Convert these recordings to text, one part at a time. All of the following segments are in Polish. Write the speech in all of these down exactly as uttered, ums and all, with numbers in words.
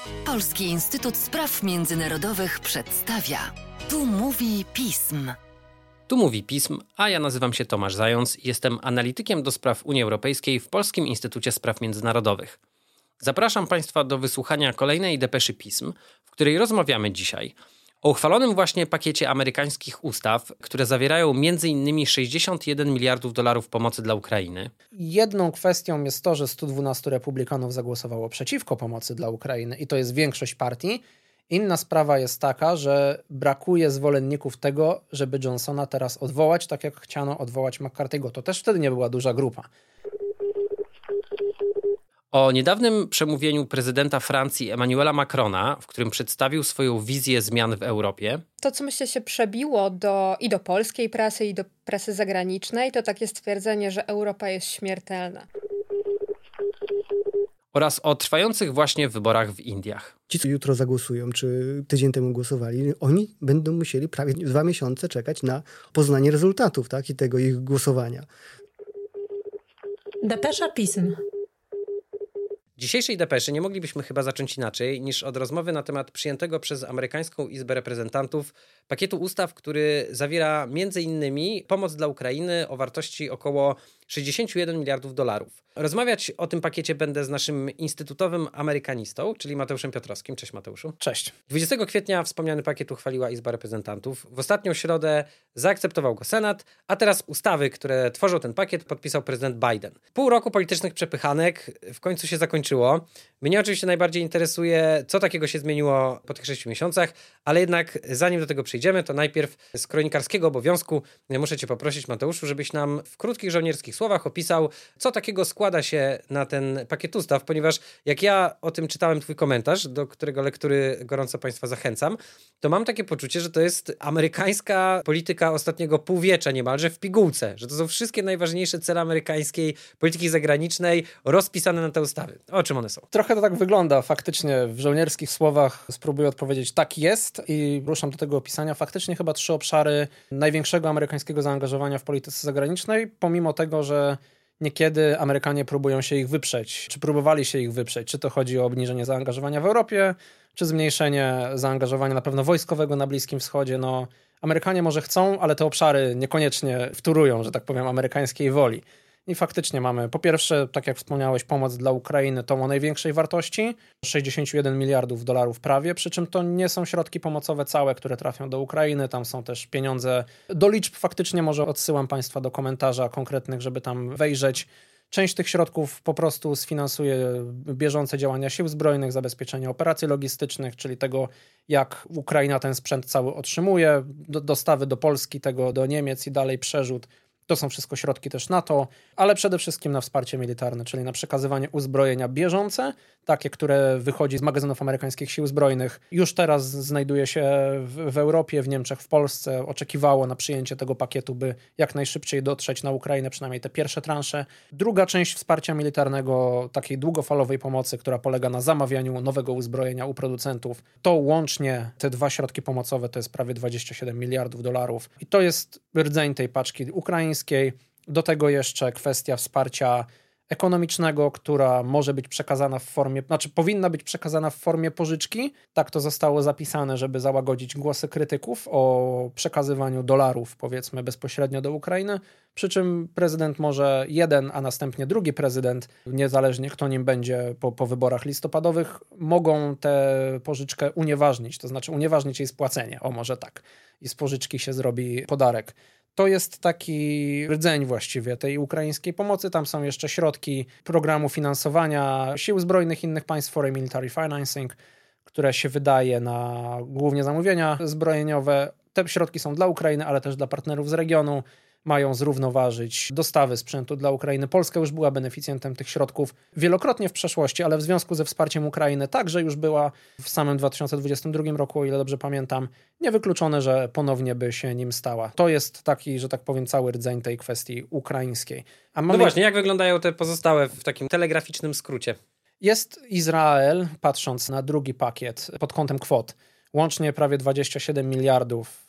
Polski Instytut Spraw Międzynarodowych przedstawia. Tu mówi pism. Tu mówi pism, a ja nazywam się Tomasz Zając i jestem analitykiem do spraw Unii Europejskiej w Polskim Instytucie Spraw Międzynarodowych. Zapraszam Państwa do wysłuchania kolejnej depeszy pism, w której rozmawiamy dzisiaj o uchwalonym właśnie pakiecie amerykańskich ustaw, które zawierają między innymi sześćdziesiąt jeden miliardów dolarów pomocy dla Ukrainy. Jedną kwestią jest to, że sto dwunastu republikanów zagłosowało przeciwko pomocy dla Ukrainy i to jest większość partii. Inna sprawa jest taka, że brakuje zwolenników tego, żeby Johnsona teraz odwołać, tak jak chciano odwołać McCarthy'ego. To też wtedy nie była duża grupa. O niedawnym przemówieniu prezydenta Francji Emmanuela Macrona, w którym przedstawił swoją wizję zmian w Europie. To, co myślę się przebiło do, i do polskiej prasy, i do prasy zagranicznej, to takie stwierdzenie, że Europa jest śmiertelna. Oraz o trwających właśnie wyborach w Indiach. Ci, co jutro zagłosują, czy tydzień temu głosowali, oni będą musieli prawie dwa miesiące czekać na poznanie rezultatów, tak, i tego ich głosowania. Depesza pism. W dzisiejszej depeszy nie moglibyśmy chyba zacząć inaczej niż od rozmowy na temat przyjętego przez amerykańską Izbę Reprezentantów pakietu ustaw, który zawiera między innymi pomoc dla Ukrainy o wartości około sześćdziesiąt jeden miliardów dolarów. Rozmawiać o tym pakiecie będę z naszym instytutowym amerykanistą, czyli Mateuszem Piotrowskim. Cześć Mateuszu. Cześć. dwudziestego kwietnia wspomniany pakiet uchwaliła Izba Reprezentantów. W ostatnią środę zaakceptował go Senat, a teraz ustawy, które tworzą ten pakiet, podpisał prezydent Biden. Pół roku politycznych przepychanek w końcu się zakończyło. Mnie oczywiście najbardziej interesuje, co takiego się zmieniło po tych sześciu miesiącach, ale jednak zanim do tego przejdziemy, to najpierw z kronikarskiego obowiązku muszę Cię poprosić, Mateuszu, żebyś nam w krótkich żołnierskich słowach opisał, co takiego składa się na ten pakiet ustaw, ponieważ jak ja o tym czytałem Twój komentarz, do którego lektury gorąco Państwa zachęcam, to mam takie poczucie, że to jest amerykańska polityka ostatniego półwiecza niemalże w pigułce, że to są wszystkie najważniejsze cele amerykańskiej polityki zagranicznej rozpisane na te ustawy. O czym one są? Trochę to tak wygląda. Faktycznie w żołnierskich słowach spróbuję odpowiedzieć tak jest i ruszam do tego opisania. Faktycznie chyba trzy obszary największego amerykańskiego zaangażowania w polityce zagranicznej, pomimo tego, że niekiedy Amerykanie próbują się ich wyprzeć, czy próbowali się ich wyprzeć, czy to chodzi o obniżenie zaangażowania w Europie, czy zmniejszenie zaangażowania na pewno wojskowego na Bliskim Wschodzie. No, Amerykanie może chcą, ale te obszary niekoniecznie wtórują, że tak powiem, amerykańskiej woli. I faktycznie mamy, po pierwsze, tak jak wspomniałeś, pomoc dla Ukrainy, tą o największej wartości, sześćdziesiąt jeden miliardów dolarów prawie, przy czym to nie są środki pomocowe całe, które trafią do Ukrainy, tam są też pieniądze do liczb, faktycznie może odsyłam Państwa do komentarza konkretnych, żeby tam wejrzeć. Część tych środków po prostu sfinansuje bieżące działania sił zbrojnych, zabezpieczenie operacji logistycznych, czyli tego, jak Ukraina ten sprzęt cały otrzymuje, do, dostawy do Polski, tego do Niemiec i dalej przerzut. To są wszystko środki też NATO, ale przede wszystkim na wsparcie militarne, czyli na przekazywanie uzbrojenia bieżące, takie, które wychodzi z magazynów amerykańskich sił zbrojnych. Już teraz znajduje się w, w Europie, w Niemczech, w Polsce. Oczekiwało na przyjęcie tego pakietu, by jak najszybciej dotrzeć na Ukrainę, przynajmniej te pierwsze transze. Druga część wsparcia militarnego, takiej długofalowej pomocy, która polega na zamawianiu nowego uzbrojenia u producentów. To łącznie te dwa środki pomocowe to jest prawie dwadzieścia siedem miliardów dolarów. I to jest rdzeń tej paczki ukraińskiej. Do tego jeszcze kwestia wsparcia ekonomicznego, która może być przekazana w formie, znaczy powinna być przekazana w formie pożyczki. Tak to zostało zapisane, żeby załagodzić głosy krytyków o przekazywaniu dolarów, powiedzmy, bezpośrednio do Ukrainy. Przy czym prezydent może jeden, a następnie drugi prezydent, niezależnie kto nim będzie po, po wyborach listopadowych, mogą tę pożyczkę unieważnić, to znaczy unieważnić jej spłacenie, o może tak. I z pożyczki się zrobi podarek. To jest taki rdzeń właściwie tej ukraińskiej pomocy. Tam są jeszcze środki programu finansowania sił zbrojnych innych państw, Foreign Military Financing, które się wydaje na głównie zamówienia zbrojeniowe. Te środki są dla Ukrainy, ale też dla partnerów z regionu. Mają zrównoważyć dostawy sprzętu dla Ukrainy. Polska już była beneficjentem tych środków wielokrotnie w przeszłości, ale w związku ze wsparciem Ukrainy także już była w samym dwa tysiące dwudziestym drugim roku, o ile dobrze pamiętam. Niewykluczone, że ponownie by się nim stała. To jest taki, że tak powiem, cały rdzeń tej kwestii ukraińskiej. A mamy... No właśnie, jak wyglądają te pozostałe w takim telegraficznym skrócie? Jest Izrael, patrząc na drugi pakiet pod kątem kwot. Łącznie prawie dwadzieścia siedem miliardów,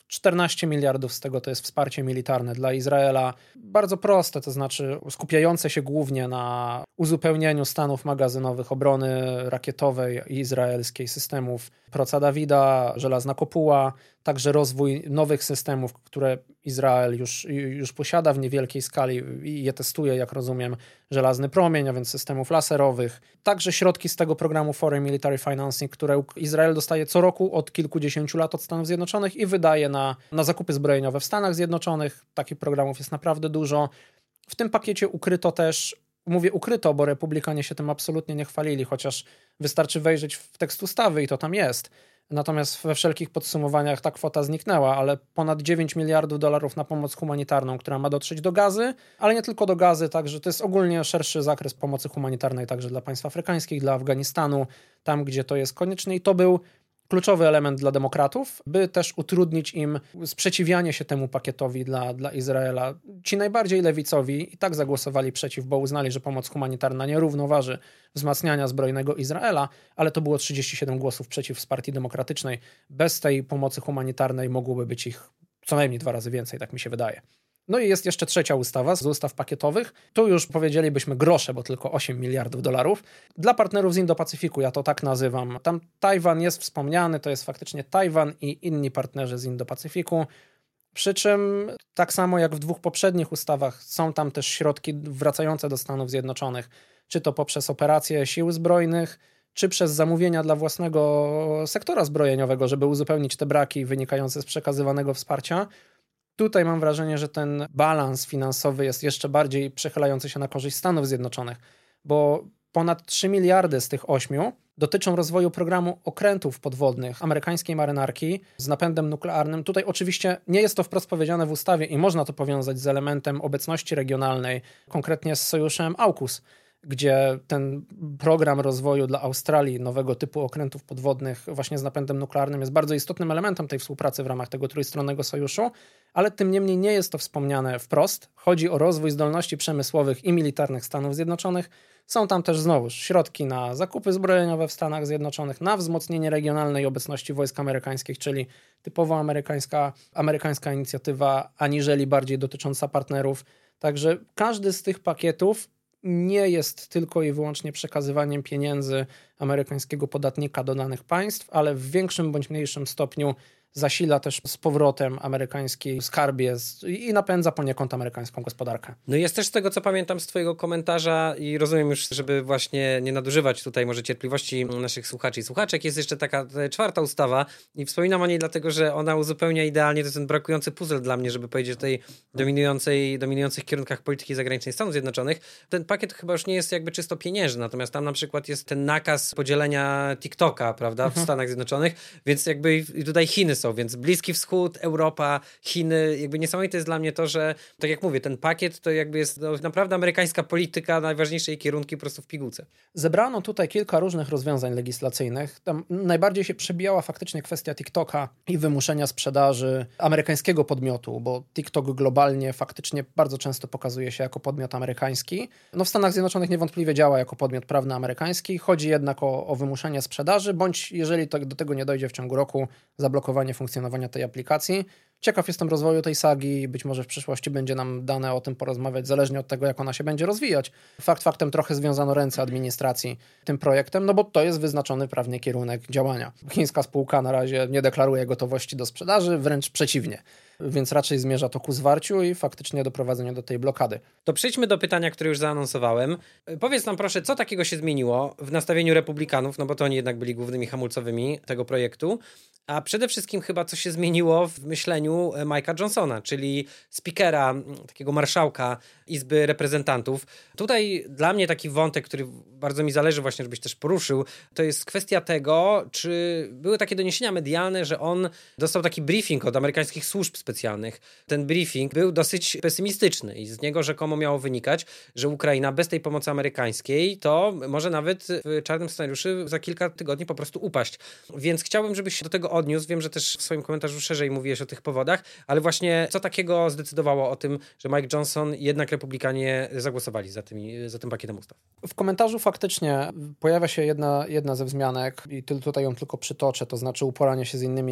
czternaście miliardów z tego to jest wsparcie militarne dla Izraela. Bardzo proste, to znaczy skupiające się głównie na uzupełnieniu stanów magazynowych obrony rakietowej i izraelskiej, systemów Proca Dawida, Żelazna Kopuła, także rozwój nowych systemów, które Izrael już, już posiada w niewielkiej skali i je testuje, jak rozumiem, Żelazny Promień, a więc systemów laserowych. Także środki z tego programu Foreign Military Financing, które Izrael dostaje co roku od kilkudziesięciu lat od Stanów Zjednoczonych i wydaje na, na zakupy zbrojeniowe w Stanach Zjednoczonych. Takich programów jest naprawdę dużo. W tym pakiecie ukryto też, mówię ukryto, bo republikanie się tym absolutnie nie chwalili, chociaż wystarczy wejrzeć w tekst ustawy i to tam jest. Natomiast we wszelkich podsumowaniach ta kwota zniknęła, ale ponad dziewięć miliardów dolarów na pomoc humanitarną, która ma dotrzeć do Gazy, ale nie tylko do Gazy, także to jest ogólnie szerszy zakres pomocy humanitarnej także dla państw afrykańskich, dla Afganistanu, tam gdzie to jest konieczne i to był kluczowy element dla demokratów, by też utrudnić im sprzeciwianie się temu pakietowi dla, dla Izraela. Ci najbardziej lewicowi i tak zagłosowali przeciw, bo uznali, że pomoc humanitarna nie równoważy wzmacniania zbrojnego Izraela, ale to było trzydzieści siedem głosów przeciw z Partii Demokratycznej. Bez tej pomocy humanitarnej mogłoby być ich co najmniej dwa razy więcej, tak mi się wydaje. No i jest jeszcze trzecia ustawa z ustaw pakietowych. Tu już powiedzielibyśmy grosze, bo tylko osiem miliardów dolarów. Dla partnerów z Indo-Pacyfiku, ja to tak nazywam. Tam Tajwan jest wspomniany, to jest faktycznie Tajwan i inni partnerzy z Indo-Pacyfiku. Przy czym tak samo jak w dwóch poprzednich ustawach są tam też środki wracające do Stanów Zjednoczonych, czy to poprzez operacje sił zbrojnych, czy przez zamówienia dla własnego sektora zbrojeniowego, żeby uzupełnić te braki wynikające z przekazywanego wsparcia. Tutaj mam wrażenie, że ten balans finansowy jest jeszcze bardziej przechylający się na korzyść Stanów Zjednoczonych, bo ponad trzy miliardy z tych ośmiu dotyczą rozwoju programu okrętów podwodnych amerykańskiej marynarki z napędem nuklearnym. Tutaj oczywiście nie jest to wprost powiedziane w ustawie i można to powiązać z elementem obecności regionalnej, konkretnie z sojuszem AUKUS, gdzie ten program rozwoju dla Australii nowego typu okrętów podwodnych właśnie z napędem nuklearnym jest bardzo istotnym elementem tej współpracy w ramach tego trójstronnego sojuszu, ale tym niemniej nie jest to wspomniane wprost. Chodzi o rozwój zdolności przemysłowych i militarnych Stanów Zjednoczonych. Są tam też znowu środki na zakupy zbrojeniowe w Stanach Zjednoczonych, na wzmocnienie regionalnej obecności wojsk amerykańskich, czyli typowo amerykańska, amerykańska inicjatywa, aniżeli bardziej dotycząca partnerów. Także każdy z tych pakietów nie jest tylko i wyłącznie przekazywaniem pieniędzy amerykańskiego podatnika do danych państw, ale w większym bądź mniejszym stopniu zasila też z powrotem amerykański skarbiec i napędza poniekąd amerykańską gospodarkę. No jest też z tego, co pamiętam z twojego komentarza i rozumiem już, żeby właśnie nie nadużywać tutaj może cierpliwości naszych słuchaczy i słuchaczek, jest jeszcze taka czwarta ustawa i wspominam o niej dlatego, że ona uzupełnia idealnie, to jest ten brakujący puzzle dla mnie, żeby powiedzieć o tej dominującej, dominujących kierunkach polityki zagranicznej Stanów Zjednoczonych. Ten pakiet chyba już nie jest jakby czysto pieniężny, natomiast tam na przykład jest ten nakaz podzielenia TikToka, prawda, w mhm. Stanach Zjednoczonych, więc jakby i tutaj Chiny są, więc Bliski Wschód, Europa, Chiny, jakby niesamowite jest dla mnie to, że tak jak mówię, ten pakiet to jakby jest no, naprawdę amerykańska polityka, najważniejsze jej kierunki po prostu w pigułce. Zebrano tutaj kilka różnych rozwiązań legislacyjnych. Tam najbardziej się przebijała faktycznie kwestia TikToka i wymuszenia sprzedaży amerykańskiego podmiotu, bo TikTok globalnie faktycznie bardzo często pokazuje się jako podmiot amerykański. No w Stanach Zjednoczonych niewątpliwie działa jako podmiot prawny amerykański. Chodzi jednak o, o wymuszenie sprzedaży, bądź jeżeli to, do tego nie dojdzie w ciągu roku, zablokowanie funkcjonowania tej aplikacji. Ciekaw jestem rozwoju tej sagi, być może w przyszłości będzie nam dane o tym porozmawiać, zależnie od tego, jak ona się będzie rozwijać. Fakt faktem trochę związano ręce administracji tym projektem, no bo to jest wyznaczony prawnie kierunek działania. Chińska spółka na razie nie deklaruje gotowości do sprzedaży, wręcz przeciwnie. Więc raczej zmierza to ku zwarciu i faktycznie doprowadzeniu do tej blokady. To przejdźmy do pytania, które już zaanonsowałem. Powiedz nam proszę, co takiego się zmieniło w nastawieniu republikanów, no bo to oni jednak byli głównymi hamulcowymi tego projektu, a przede wszystkim chyba co się zmieniło w myśleniu Mike'a Johnsona, czyli speakera, takiego marszałka Izby Reprezentantów. Tutaj dla mnie taki wątek, który bardzo mi zależy właśnie, żebyś też poruszył, to jest kwestia tego, czy były takie doniesienia medialne, że on dostał taki briefing od amerykańskich służb specjalnych. Ten briefing był dosyć pesymistyczny i z niego rzekomo miało wynikać, że Ukraina bez tej pomocy amerykańskiej to może nawet w czarnym scenariuszu za kilka tygodni po prostu upaść. Więc chciałbym, żebyś się do tego odniósł. Wiem, że też w swoim komentarzu szerzej mówiłeś o tych powodach, ale właśnie co takiego zdecydowało o tym, że Mike Johnson, jednak republikanie zagłosowali za, tymi, za tym pakietem ustaw? W komentarzu faktycznie pojawia się jedna, jedna ze wzmianek i tutaj ją tylko przytoczę, to znaczy uporanie się z innymi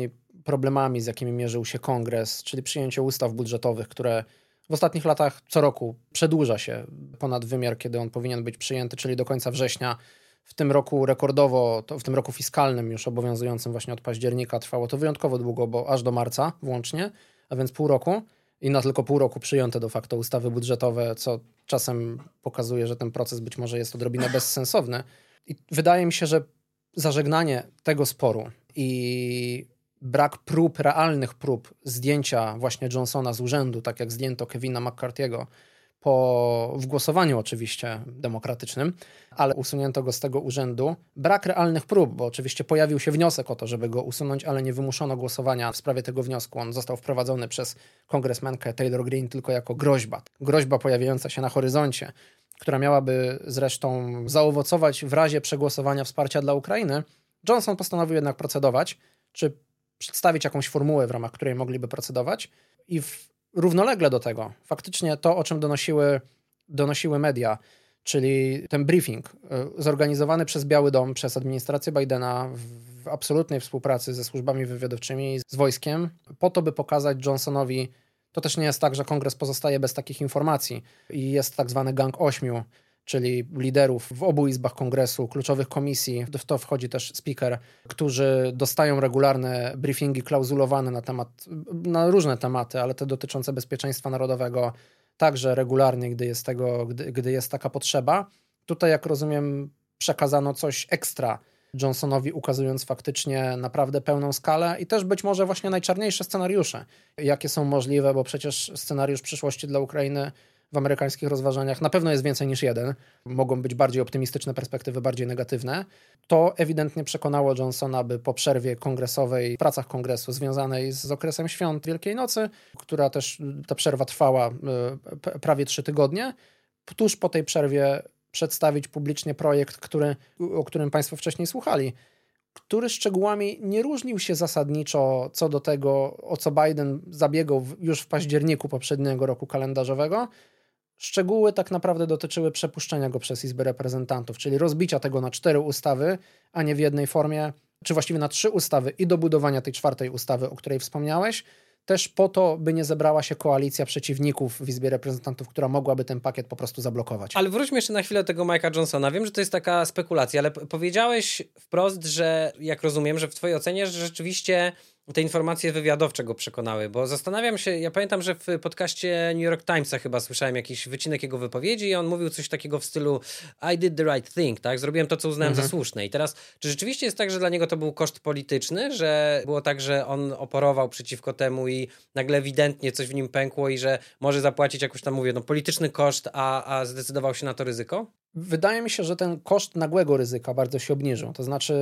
problemami, z jakimi mierzył się Kongres, czyli przyjęcie ustaw budżetowych, które w ostatnich latach co roku przedłuża się ponad wymiar, kiedy on powinien być przyjęty, czyli do końca września. W tym roku rekordowo, to w tym roku fiskalnym już obowiązującym właśnie od października trwało to wyjątkowo długo, bo aż do marca włącznie, a więc pół roku i na tylko pół roku przyjęte de facto ustawy budżetowe, co czasem pokazuje, że ten proces być może jest odrobinę bezsensowny. I wydaje mi się, że zażegnanie tego sporu i brak prób, realnych prób zdjęcia właśnie Johnsona z urzędu, tak jak zdjęto Kevina McCarthy'ego, po, w głosowaniu oczywiście demokratycznym, ale usunięto go z tego urzędu. Brak realnych prób, bo oczywiście pojawił się wniosek o to, żeby go usunąć, ale nie wymuszono głosowania w sprawie tego wniosku. On został wprowadzony przez kongresmenkę Taylor Greene tylko jako groźba. Groźba pojawiająca się na horyzoncie, która miałaby zresztą zaowocować w razie przegłosowania wsparcia dla Ukrainy. Johnson postanowił jednak procedować, czy przedstawić jakąś formułę, w ramach której mogliby procedować i w równolegle do tego, faktycznie to, o czym donosiły, donosiły media, czyli ten briefing zorganizowany przez Biały Dom, przez administrację Bidena w absolutnej współpracy ze służbami wywiadowczymi, z wojskiem, po to, by pokazać Johnsonowi, to też nie jest tak, że Kongres pozostaje bez takich informacji i jest tak zwany gang ośmiu, czyli liderów w obu izbach Kongresu, kluczowych komisji, w to wchodzi też speaker, którzy dostają regularne briefingi klauzulowane na temat, na różne tematy, ale te dotyczące bezpieczeństwa narodowego, także regularnie, gdy jest tego, gdy, gdy jest taka potrzeba. Tutaj, jak rozumiem, przekazano coś ekstra Johnsonowi, ukazując faktycznie naprawdę pełną skalę i też być może właśnie najczarniejsze scenariusze, jakie są możliwe, bo przecież scenariusz przyszłości dla Ukrainy w amerykańskich rozważaniach na pewno jest więcej niż jeden. Mogą być bardziej optymistyczne perspektywy, bardziej negatywne. To ewidentnie przekonało Johnsona, by po przerwie kongresowej, w pracach kongresu związanej z okresem świąt Wielkiej Nocy, która też, ta przerwa trwała y, prawie trzy tygodnie, tuż po tej przerwie przedstawić publicznie projekt, który, o którym Państwo wcześniej słuchali, który szczegółami nie różnił się zasadniczo co do tego, o co Biden zabiegał już w październiku poprzedniego roku kalendarzowego. Szczegóły tak naprawdę dotyczyły przepuszczenia go przez Izbę Reprezentantów, czyli rozbicia tego na cztery ustawy, a nie w jednej formie, czy właściwie na trzy ustawy i dobudowania tej czwartej ustawy, o której wspomniałeś, też po to, by nie zebrała się koalicja przeciwników w Izbie Reprezentantów, która mogłaby ten pakiet po prostu zablokować. Ale wróćmy jeszcze na chwilę do tego Mike'a Johnsona. Wiem, że to jest taka spekulacja, ale powiedziałeś wprost, że jak rozumiem, że w twojej ocenie, że rzeczywiście te informacje wywiadowcze go przekonały, bo zastanawiam się, ja pamiętam, że w podcaście New York Timesa chyba słyszałem jakiś wycinek jego wypowiedzi i on mówił coś takiego w stylu I did the right thing, tak? Zrobiłem to, co uznałem mhm. za słuszne. I teraz, czy rzeczywiście jest tak, że dla niego to był koszt polityczny, że było tak, że on oporował przeciwko temu i nagle ewidentnie coś w nim pękło i że może zapłacić jakoś tam, mówię, no polityczny koszt, a, a zdecydował się na to ryzyko? Wydaje mi się, że ten koszt nagłego ryzyka bardzo się obniżył. To znaczy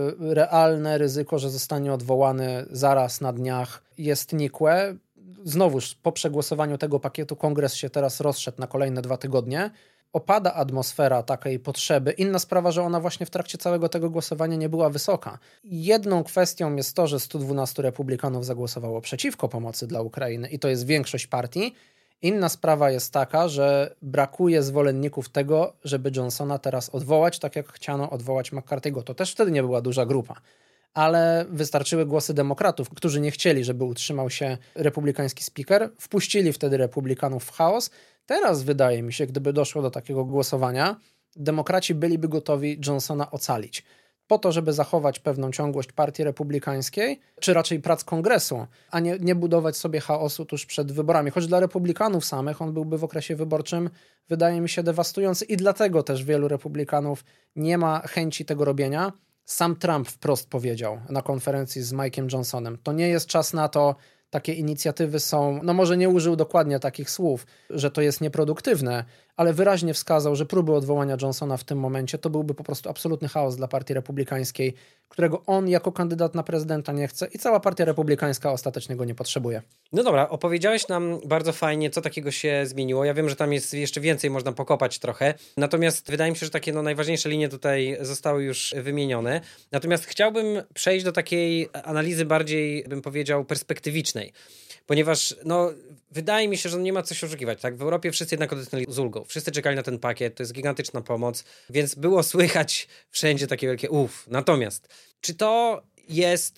realne ryzyko, że zostanie odwołany zaraz na dniach, jest nikłe. Znowuż po przegłosowaniu tego pakietu Kongres się teraz rozszedł na kolejne dwa tygodnie. Opada atmosfera takiej potrzeby. Inna sprawa, że ona właśnie w trakcie całego tego głosowania nie była wysoka. Jedną kwestią jest to, że stu dwunastu republikanów zagłosowało przeciwko pomocy dla Ukrainy i to jest większość partii. Inna sprawa jest taka, że brakuje zwolenników tego, żeby Johnsona teraz odwołać, tak jak chciano odwołać McCarthy'ego. To też wtedy nie była duża grupa, ale wystarczyły głosy demokratów, którzy nie chcieli, żeby utrzymał się republikański speaker. Wpuścili wtedy republikanów w chaos. Teraz wydaje mi się, gdyby doszło do takiego głosowania, demokraci byliby gotowi Johnsona ocalić. Po to, żeby zachować pewną ciągłość partii republikańskiej, czy raczej prac kongresu, a nie, nie budować sobie chaosu tuż przed wyborami. Choć dla republikanów samych on byłby w okresie wyborczym, wydaje mi się, dewastujący i dlatego też wielu republikanów nie ma chęci tego robienia. Sam Trump wprost powiedział na konferencji z Mike'em Johnsonem, to nie jest czas na to, takie inicjatywy są, no może nie użył dokładnie takich słów, że to jest nieproduktywne, ale wyraźnie wskazał, że próby odwołania Johnsona w tym momencie to byłby po prostu absolutny chaos dla partii republikańskiej, którego on jako kandydat na prezydenta nie chce i cała partia republikańska ostatecznie go nie potrzebuje. No dobra, opowiedziałeś nam bardzo fajnie, co takiego się zmieniło. Ja wiem, że tam jest jeszcze więcej, można pokopać trochę. Natomiast wydaje mi się, że takie no, najważniejsze linie tutaj zostały już wymienione. Natomiast chciałbym przejść do takiej analizy bardziej, bym powiedział, perspektywicznej. Ponieważ no, wydaje mi się, że nie ma co się oszukiwać. Tak? W Europie wszyscy jednak odetchnęli z ulgą. Wszyscy czekali na ten pakiet, to jest gigantyczna pomoc, więc było słychać wszędzie takie wielkie uff. Natomiast czy to jest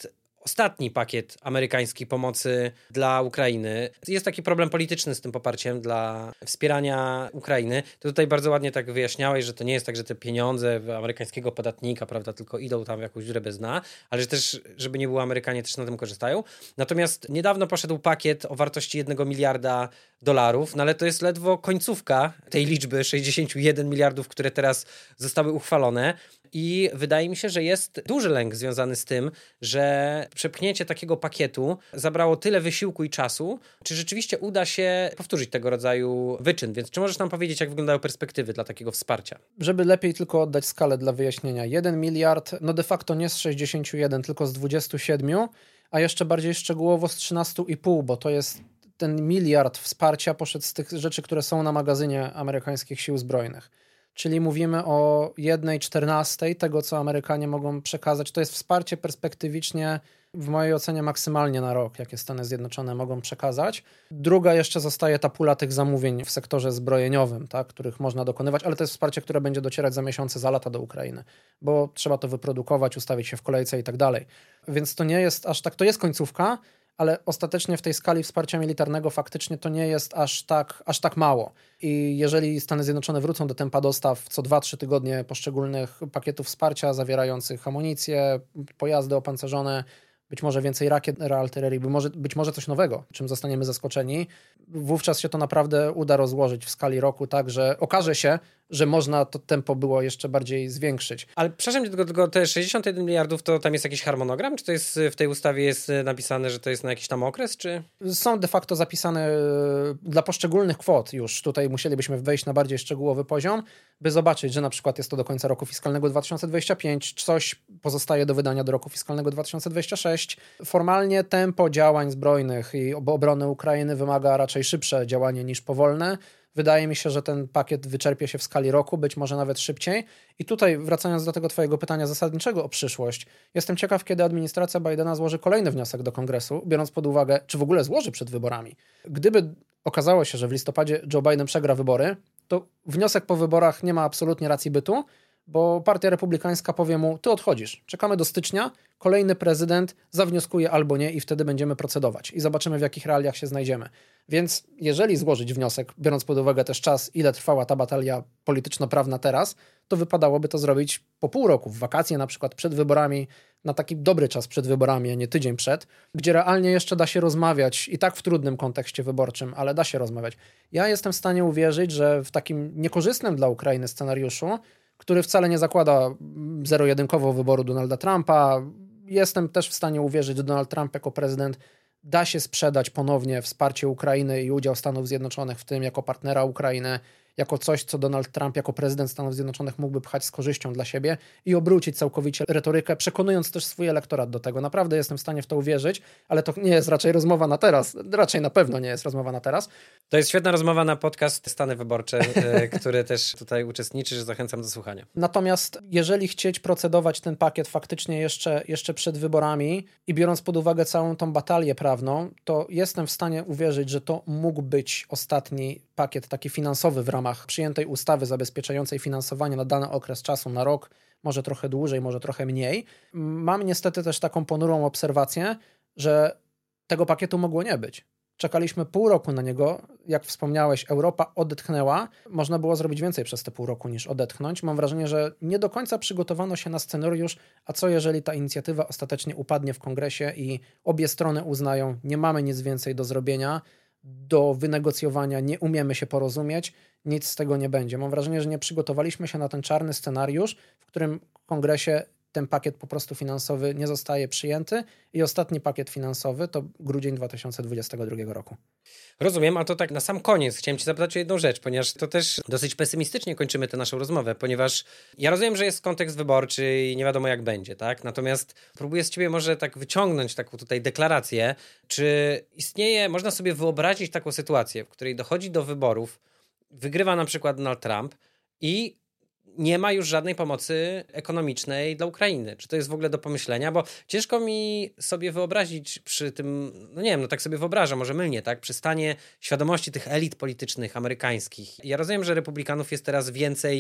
ostatni pakiet amerykańskiej pomocy dla Ukrainy. Jest taki problem polityczny z tym poparciem dla wspierania Ukrainy. To tutaj bardzo ładnie tak wyjaśniałeś, że to nie jest tak, że te pieniądze amerykańskiego podatnika, prawda, tylko idą tam w jakąś dziurę bez dna, ale że też, żeby nie było, Amerykanie też na tym korzystają. Natomiast niedawno poszedł pakiet o wartości jednego miliarda dolarów, no ale to jest ledwo końcówka tej liczby sześćdziesiąt jeden miliardów, które teraz zostały uchwalone. I wydaje mi się, że jest duży lęk związany z tym, że przepchnięcie takiego pakietu zabrało tyle wysiłku i czasu, czy rzeczywiście uda się powtórzyć tego rodzaju wyczyn. Więc czy możesz nam powiedzieć, jak wyglądają perspektywy dla takiego wsparcia? Żeby lepiej tylko oddać skalę dla wyjaśnienia. jeden miliard, no de facto nie z sześćdziesiąt jeden, tylko z dwadzieścia siedem, a jeszcze bardziej szczegółowo z trzynaście i pół, bo to jest ten miliard wsparcia poszedł z tych rzeczy, które są na magazynie amerykańskich sił zbrojnych. Czyli mówimy o jednej czternastej tego, co Amerykanie mogą przekazać. To jest wsparcie perspektywicznie, w mojej ocenie maksymalnie na rok, jakie Stany Zjednoczone mogą przekazać. Druga jeszcze zostaje ta pula tych zamówień w sektorze zbrojeniowym, tak, których można dokonywać, ale to jest wsparcie, które będzie docierać za miesiące, za lata do Ukrainy, bo trzeba to wyprodukować, ustawić się w kolejce i tak dalej. Więc to nie jest aż tak, to jest końcówka, ale ostatecznie w tej skali wsparcia militarnego faktycznie to nie jest aż tak, aż tak mało. I jeżeli Stany Zjednoczone wrócą do tempa dostaw co dwa trzy tygodnie poszczególnych pakietów wsparcia zawierających amunicję, pojazdy opancerzone, być może więcej rakiet artylerii, być może, być może coś nowego, czym zostaniemy zaskoczeni, wówczas się to naprawdę uda rozłożyć w skali roku tak, że okaże się, że można to tempo było jeszcze bardziej zwiększyć. Ale przepraszam, tylko, tylko te sześćdziesiąt jeden miliardów, to tam jest jakiś harmonogram? Czy to jest w tej ustawie jest napisane, że to jest na jakiś tam okres, czy? Są de facto zapisane dla poszczególnych kwot już. Tutaj musielibyśmy wejść na bardziej szczegółowy poziom, by zobaczyć, że na przykład jest to do końca roku fiskalnego dwa tysiące dwudziestego piątego, coś pozostaje do wydania do roku fiskalnego dwa tysiące dwudziestego szóstego. Formalnie tempo działań zbrojnych i obrony Ukrainy wymaga raczej szybsze działanie niż powolne. Wydaje mi się, że ten pakiet wyczerpie się w skali roku, być może nawet szybciej. I tutaj wracając do tego twojego pytania zasadniczego o przyszłość, jestem ciekaw, kiedy administracja Bidena złoży kolejny wniosek do Kongresu, biorąc pod uwagę, czy w ogóle złoży przed wyborami. Gdyby okazało się, że w listopadzie Joe Biden przegra wybory, to wniosek po wyborach nie ma absolutnie racji bytu, bo partia republikańska powie mu, ty odchodzisz, czekamy do stycznia, kolejny prezydent zawnioskuje albo nie i wtedy będziemy procedować i zobaczymy, w jakich realiach się znajdziemy. Więc jeżeli złożyć wniosek, biorąc pod uwagę też czas, ile trwała ta batalia polityczno-prawna teraz, to wypadałoby to zrobić po pół roku, w wakacje na przykład przed wyborami, na taki dobry czas przed wyborami, a nie tydzień przed, gdzie realnie jeszcze da się rozmawiać i tak w trudnym kontekście wyborczym, ale da się rozmawiać. Ja jestem w stanie uwierzyć, że w takim niekorzystnym dla Ukrainy scenariuszu, który wcale nie zakłada zero-jedynkowo wyboru Donalda Trumpa. Jestem też w stanie uwierzyć, że Donald Trump jako prezydent da się sprzedać ponownie wsparcie Ukrainy i udział Stanów Zjednoczonych w tym jako partnera Ukrainy, jako coś, co Donald Trump jako prezydent Stanów Zjednoczonych mógłby pchać z korzyścią dla siebie i obrócić całkowicie retorykę, przekonując też swój elektorat do tego. Naprawdę jestem w stanie w to uwierzyć, ale to nie jest raczej rozmowa na teraz. Raczej na pewno nie jest rozmowa na teraz. To jest świetna rozmowa na podcast Stany Wyborcze, który też tutaj uczestniczysz. Zachęcam do słuchania. Natomiast jeżeli chcieć procedować ten pakiet faktycznie jeszcze, jeszcze przed wyborami i biorąc pod uwagę całą tą batalię prawną, to jestem w stanie uwierzyć, że to mógł być ostatni pakiet taki finansowy w ramach przyjętej ustawy zabezpieczającej finansowanie na dany okres czasu, na rok, może trochę dłużej, może trochę mniej. Mam niestety też taką ponurą obserwację, że tego pakietu mogło nie być. Czekaliśmy pół roku na niego, jak wspomniałeś, Europa odetchnęła. Można było zrobić więcej przez te pół roku niż odetchnąć. Mam wrażenie, że nie do końca przygotowano się na scenariusz, a co jeżeli ta inicjatywa ostatecznie upadnie w kongresie i obie strony uznają, nie mamy nic więcej do zrobienia, do wynegocjowania, nie umiemy się porozumieć, nic z tego nie będzie. Mam wrażenie, że nie przygotowaliśmy się na ten czarny scenariusz, w którym w kongresie ten pakiet po prostu finansowy nie zostaje przyjęty i ostatni pakiet finansowy to grudzień dwa tysiące dwudziestego drugiego roku. Rozumiem, a to tak na sam koniec chciałem cię zapytać o jedną rzecz, ponieważ to też dosyć pesymistycznie kończymy tę naszą rozmowę, ponieważ ja rozumiem, że jest kontekst wyborczy i nie wiadomo jak będzie, tak? Natomiast próbuję z ciebie może tak wyciągnąć taką tutaj deklarację, czy istnieje, można sobie wyobrazić taką sytuację, w której dochodzi do wyborów, wygrywa na przykład Donald Trump i nie ma już żadnej pomocy ekonomicznej dla Ukrainy. Czy to jest w ogóle do pomyślenia? Bo ciężko mi sobie wyobrazić przy tym, no nie wiem, no tak sobie wyobrażam, może mylnie, tak? Przy stanie świadomości tych elit politycznych amerykańskich. Ja rozumiem, że republikanów jest teraz więcej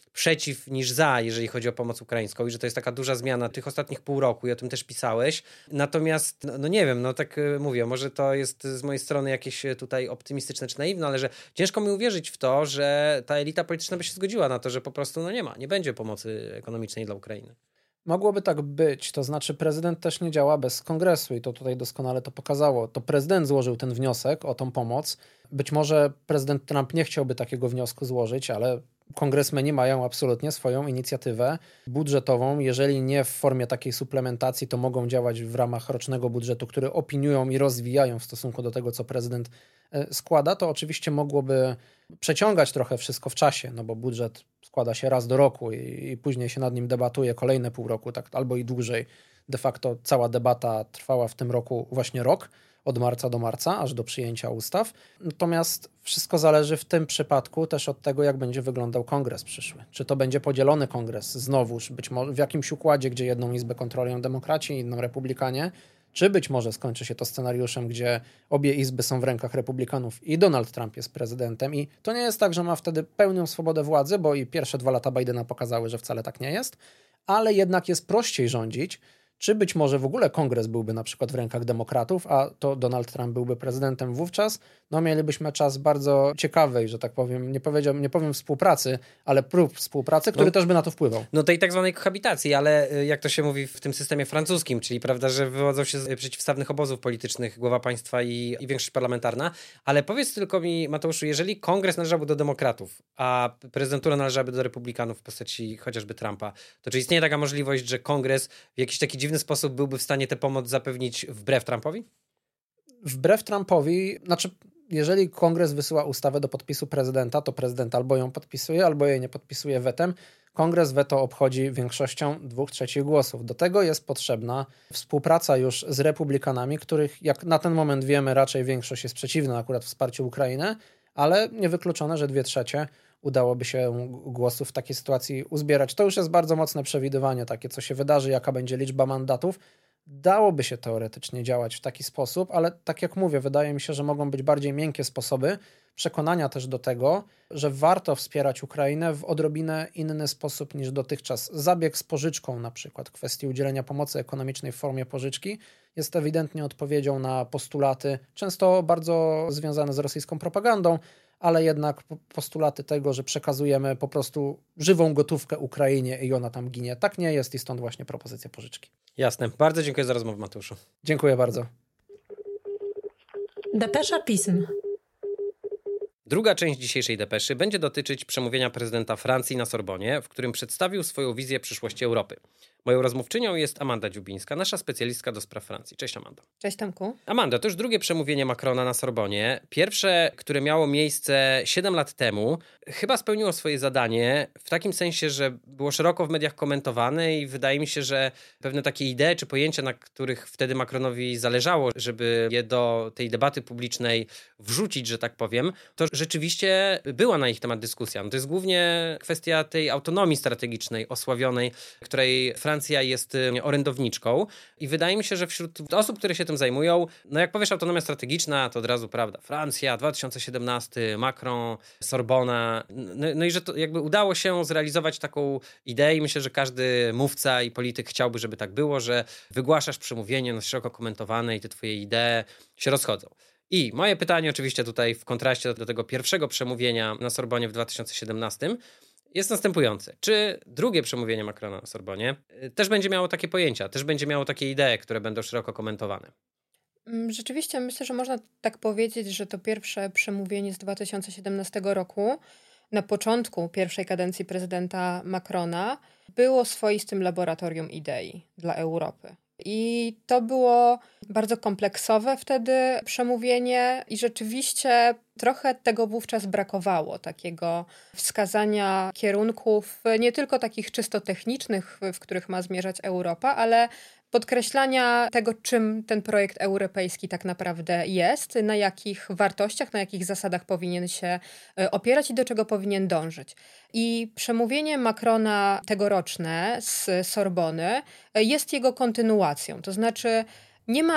przeciw niż za, jeżeli chodzi o pomoc ukraińską i że to jest taka duża zmiana tych ostatnich pół roku i o tym też pisałeś. Natomiast, no, no nie wiem, no tak mówię, może to jest z mojej strony jakieś tutaj optymistyczne czy naiwne, ale że ciężko mi uwierzyć w to, że ta elita polityczna by się zgodziła na to, że po prostu no nie ma, nie będzie pomocy ekonomicznej dla Ukrainy. Mogłoby tak być, to znaczy prezydent też nie działa bez kongresu i to tutaj doskonale to pokazało. To prezydent złożył ten wniosek o tą pomoc. Być może prezydent Trump nie chciałby takiego wniosku złożyć, ale kongresmeni mają absolutnie swoją inicjatywę budżetową. Jeżeli nie w formie takiej suplementacji, to mogą działać w ramach rocznego budżetu, który opiniują i rozwijają w stosunku do tego, co prezydent składa. To oczywiście mogłoby przeciągać trochę wszystko w czasie, no bo budżet składa się raz do roku i, i później się nad nim debatuje kolejne pół roku, tak, albo i dłużej. De facto cała debata trwała w tym roku właśnie rok, od marca do marca, aż do przyjęcia ustaw. Natomiast wszystko zależy w tym przypadku też od tego, jak będzie wyglądał kongres przyszły. Czy to będzie podzielony kongres znowuż, być może w jakimś układzie, gdzie jedną izbę kontrolują demokraci, inną republikanie, czy być może skończy się to scenariuszem, gdzie obie izby są w rękach republikanów i Donald Trump jest prezydentem i to nie jest tak, że ma wtedy pełną swobodę władzy, bo i pierwsze dwa lata Bidena pokazały, że wcale tak nie jest, ale jednak jest prościej rządzić. Czy być może w ogóle kongres byłby na przykład w rękach demokratów, a to Donald Trump byłby prezydentem wówczas, no mielibyśmy czas bardzo ciekawej, że tak powiem, nie, powiedział, nie powiem współpracy, ale prób współpracy, który no, też by na to wpływał. No tej tak zwanej kohabitacji, ale jak to się mówi w tym systemie francuskim, czyli prawda, że wywodzą się z przeciwstawnych obozów politycznych głowa państwa i, i większość parlamentarna, ale powiedz tylko mi, Mateuszu, jeżeli kongres należałby do demokratów, a prezydentura należałaby do republikanów w postaci chociażby Trumpa, to czy istnieje taka możliwość, że kongres w jakiś taki dziwny sposób byłby w stanie tę pomoc zapewnić wbrew Trumpowi? Wbrew Trumpowi, znaczy jeżeli kongres wysyła ustawę do podpisu prezydenta, to prezydent albo ją podpisuje, albo jej nie podpisuje wetem. Kongres weto obchodzi większością dwóch trzecich głosów. Do tego jest potrzebna współpraca już z republikanami, których jak na ten moment wiemy, raczej większość jest przeciwna akurat wsparciu Ukrainy, ale niewykluczone, że dwie trzecie udałoby się głosów w takiej sytuacji uzbierać. To już jest bardzo mocne przewidywanie takie, co się wydarzy, jaka będzie liczba mandatów. Dałoby się teoretycznie działać w taki sposób, ale tak jak mówię, wydaje mi się, że mogą być bardziej miękkie sposoby przekonania też do tego, że warto wspierać Ukrainę w odrobinę inny sposób niż dotychczas. Zabieg z pożyczką na przykład, w kwestii udzielenia pomocy ekonomicznej w formie pożyczki jest ewidentnie odpowiedzią na postulaty, często bardzo związane z rosyjską propagandą, ale jednak postulaty tego, że przekazujemy po prostu żywą gotówkę Ukrainie i ona tam ginie. Tak nie jest i stąd właśnie propozycja pożyczki. Jasne. Bardzo dziękuję za rozmowę, Mateuszu. Dziękuję bardzo. Depesza Pism. Druga część dzisiejszej depeszy będzie dotyczyć przemówienia prezydenta Francji na Sorbonie, w którym przedstawił swoją wizję przyszłości Europy. Moją rozmówczynią jest Amanda Dziubińska, nasza specjalistka do spraw Francji. Cześć, Amanda. Cześć, Tomku. Amanda, to już drugie przemówienie Macrona na Sorbonie. Pierwsze, które miało miejsce siedem lat temu, chyba spełniło swoje zadanie w takim sensie, że było szeroko w mediach komentowane i wydaje mi się, że pewne takie idee czy pojęcia, na których wtedy Macronowi zależało, żeby je do tej debaty publicznej wrzucić, że tak powiem, to rzeczywiście była na ich temat dyskusja. No to jest głównie kwestia tej autonomii strategicznej osławionej, której Francja jest orędowniczką i wydaje mi się, że wśród osób, które się tym zajmują, no jak powiesz autonomia strategiczna, to od razu prawda, Francja, dwa tysiące siedemnasty, Macron, Sorbona, no, no i że to jakby udało się zrealizować taką ideę i myślę, że każdy mówca i polityk chciałby, żeby tak było, że wygłaszasz przemówienie, no szeroko komentowane i te twoje idee się rozchodzą. I moje pytanie oczywiście tutaj w kontraście do tego pierwszego przemówienia na Sorbonie w dwa tysiące siedemnastym jest następujące. Czy drugie przemówienie Macrona na Sorbonie też będzie miało takie pojęcia, też będzie miało takie idee, które będą szeroko komentowane? Rzeczywiście myślę, że można tak powiedzieć, że to pierwsze przemówienie z dwa tysiące siedemnastego roku, na początku pierwszej kadencji prezydenta Macrona, było swoistym laboratorium idei dla Europy. I to było bardzo kompleksowe wtedy przemówienie i rzeczywiście trochę tego wówczas brakowało, takiego wskazania kierunków nie tylko takich czysto technicznych, w których ma zmierzać Europa, ale podkreślania tego, czym ten projekt europejski tak naprawdę jest, na jakich wartościach, na jakich zasadach powinien się opierać i do czego powinien dążyć. I przemówienie Macrona tegoroczne z Sorbony jest jego kontynuacją. To znaczy nie ma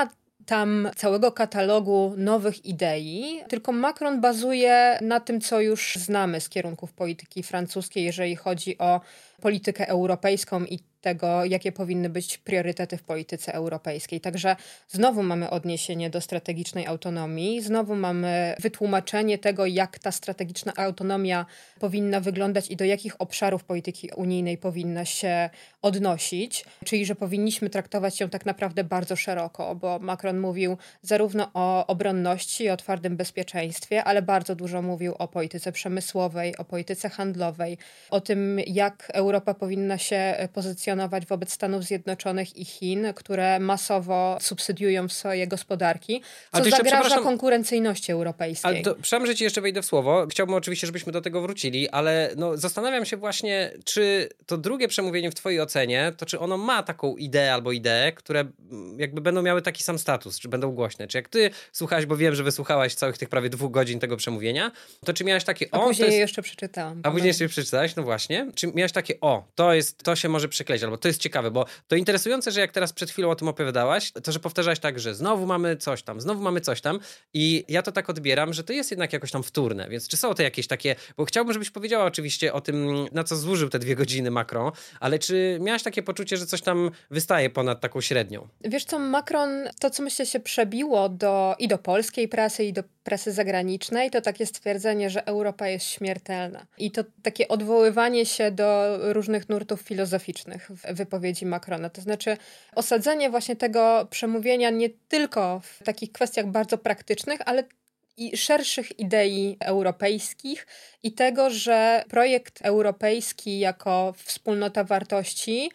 tam całego katalogu nowych idei, tylko Macron bazuje na tym, co już znamy z kierunków polityki francuskiej, jeżeli chodzi o politykę europejską i tego, jakie powinny być priorytety w polityce europejskiej. Także znowu mamy odniesienie do strategicznej autonomii, znowu mamy wytłumaczenie tego, jak ta strategiczna autonomia powinna wyglądać i do jakich obszarów polityki unijnej powinna się odnosić, czyli że powinniśmy traktować ją tak naprawdę bardzo szeroko, bo Macron mówił zarówno o obronności, o twardym bezpieczeństwie, ale bardzo dużo mówił o polityce przemysłowej, o polityce handlowej, o tym, jak Europa powinna się pozycjonować wobec Stanów Zjednoczonych i Chin, które masowo subsydiują swoje gospodarki, co zagraża konkurencyjności europejskiej. Ale to, przepraszam, że ci jeszcze wejdę w słowo. Chciałbym oczywiście, żebyśmy do tego wrócili, ale no, zastanawiam się właśnie, czy to drugie przemówienie w twojej ocenie, to czy ono ma taką ideę albo ideę, które jakby będą miały taki sam status, czy będą głośne. Czy jak ty słuchałaś, bo wiem, że wysłuchałaś całych tych prawie dwóch godzin tego przemówienia, to czy miałaś takie... A o, później jest... je jeszcze przeczytałam. A później jeszcze przeczytałaś, no właśnie. Czy miałaś takie, o, to jest, to się może przykleić, albo to jest ciekawe, bo to interesujące, że jak teraz przed chwilą o tym opowiadałaś, to że powtarzałaś tak, że znowu mamy coś tam, znowu mamy coś tam i ja to tak odbieram, że to jest jednak jakoś tam wtórne, więc czy są to jakieś takie, bo chciałbym, żebyś powiedziała oczywiście o tym, na co zużył te dwie godziny Macron, ale czy miałaś takie poczucie, że coś tam wystaje ponad taką średnią? Wiesz co, Macron, to co myślę się przebiło do, i do polskiej prasy, i do prasy zagranicznej, to takie stwierdzenie, że Europa jest śmiertelna. I to takie odwoływanie się do różnych nurtów filozoficznych w wypowiedzi Macrona. To znaczy osadzenie właśnie tego przemówienia nie tylko w takich kwestiach bardzo praktycznych, ale i szerszych idei europejskich i tego, że projekt europejski jako wspólnota wartości,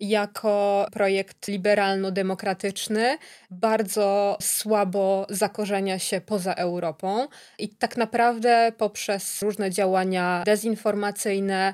jako projekt liberalno-demokratyczny bardzo słabo zakorzenia się poza Europą i tak naprawdę poprzez różne działania dezinformacyjne,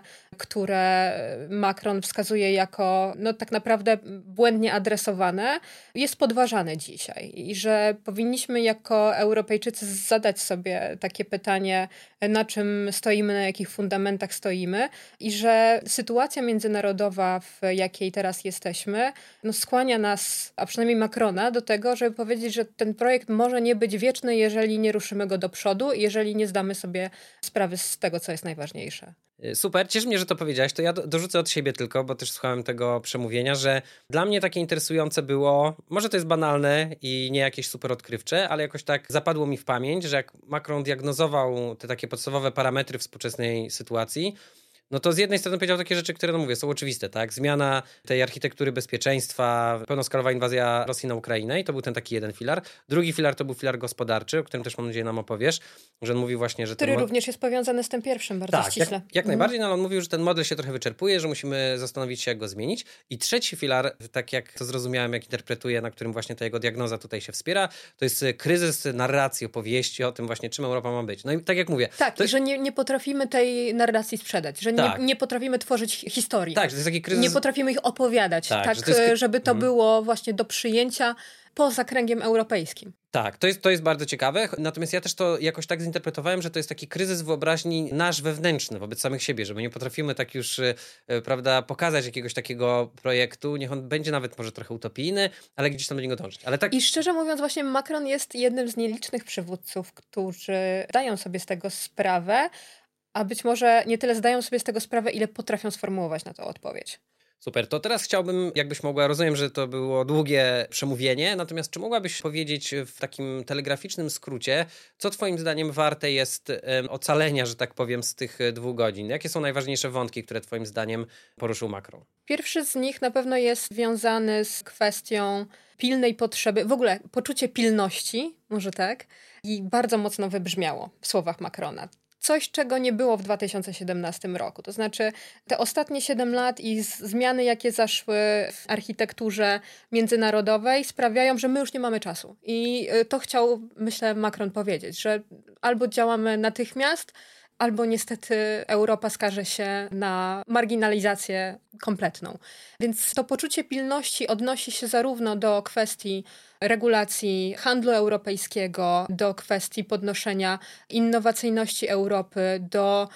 które Macron wskazuje jako no, tak naprawdę błędnie adresowane, jest podważane dzisiaj. I że powinniśmy jako Europejczycy zadać sobie takie pytanie, na czym stoimy, na jakich fundamentach stoimy i że sytuacja międzynarodowa, w jakiej teraz jesteśmy, no, skłania nas, a przynajmniej Macrona, do tego, żeby powiedzieć, że ten projekt może nie być wieczny, jeżeli nie ruszymy go do przodu, jeżeli nie zdamy sobie sprawy z tego, co jest najważniejsze. Super, cieszy mnie, że to powiedziałaś, to ja dorzucę od siebie tylko, bo też słuchałem tego przemówienia, że dla mnie takie interesujące było, może to jest banalne i nie jakieś super odkrywcze, ale jakoś tak zapadło mi w pamięć, że jak Macron diagnozował te takie podstawowe parametry współczesnej sytuacji, no to z jednej strony powiedział takie rzeczy, które, no mówię, są oczywiste, tak? Zmiana tej architektury bezpieczeństwa, pełnoskalowa inwazja Rosji na Ukrainę i to był ten taki jeden filar. Drugi filar to był filar gospodarczy, o którym też mam nadzieję nam opowiesz, że on mówił właśnie, że... Który ten mod... również jest powiązany z tym pierwszym bardzo tak, ściśle. Jak, jak mm. najbardziej, no ale on mówił, że ten model się trochę wyczerpuje, że musimy zastanowić się, jak go zmienić. I trzeci filar, tak jak to zrozumiałem, jak interpretuję, na którym właśnie ta jego diagnoza tutaj się wspiera, to jest kryzys narracji, opowieści o tym właśnie, czym Europa ma być. No i tak jak mówię... Tak, to... że nie, nie potrafimy tej narracji sprzedać, że tak. nie, nie potrafimy tworzyć historii. Tak, że to jest taki kryzys... Nie potrafimy ich opowiadać, tak, tak, że to jest... żeby to mhm. było właśnie do przyjęcia poza kręgiem europejskim. Tak, to jest, to jest bardzo ciekawe, natomiast ja też to jakoś tak zinterpretowałem, że to jest taki kryzys wyobraźni nasz wewnętrzny wobec samych siebie, że my nie potrafimy tak już, yy, prawda, pokazać jakiegoś takiego projektu, niech on będzie nawet może trochę utopijny, ale gdzieś tam do niego dążyć. Ale tak... I szczerze mówiąc właśnie Macron jest jednym z nielicznych przywódców, którzy zdają sobie z tego sprawę, a być może nie tyle zdają sobie z tego sprawę, ile potrafią sformułować na to odpowiedź. Super, to teraz chciałbym, jakbyś mogła, rozumiem, że to było długie przemówienie, natomiast czy mogłabyś powiedzieć w takim telegraficznym skrócie, co twoim zdaniem warte jest um, ocalenia, że tak powiem, z tych dwóch godzin? Jakie są najważniejsze wątki, które twoim zdaniem poruszył Macron? Pierwszy z nich na pewno jest związany z kwestią pilnej potrzeby, w ogóle poczucie pilności, może tak, i bardzo mocno wybrzmiało w słowach Macrona. Coś, czego nie było w dwa tysiące siedemnastym roku. To znaczy te ostatnie siedem lat i zmiany, jakie zaszły w architekturze międzynarodowej sprawiają, że my już nie mamy czasu. I to chciał, myślę, Macron powiedzieć, że albo działamy natychmiast, albo niestety Europa skaże się na marginalizację kompletną. Więc to poczucie pilności odnosi się zarówno do kwestii regulacji handlu europejskiego, do kwestii podnoszenia innowacyjności Europy, do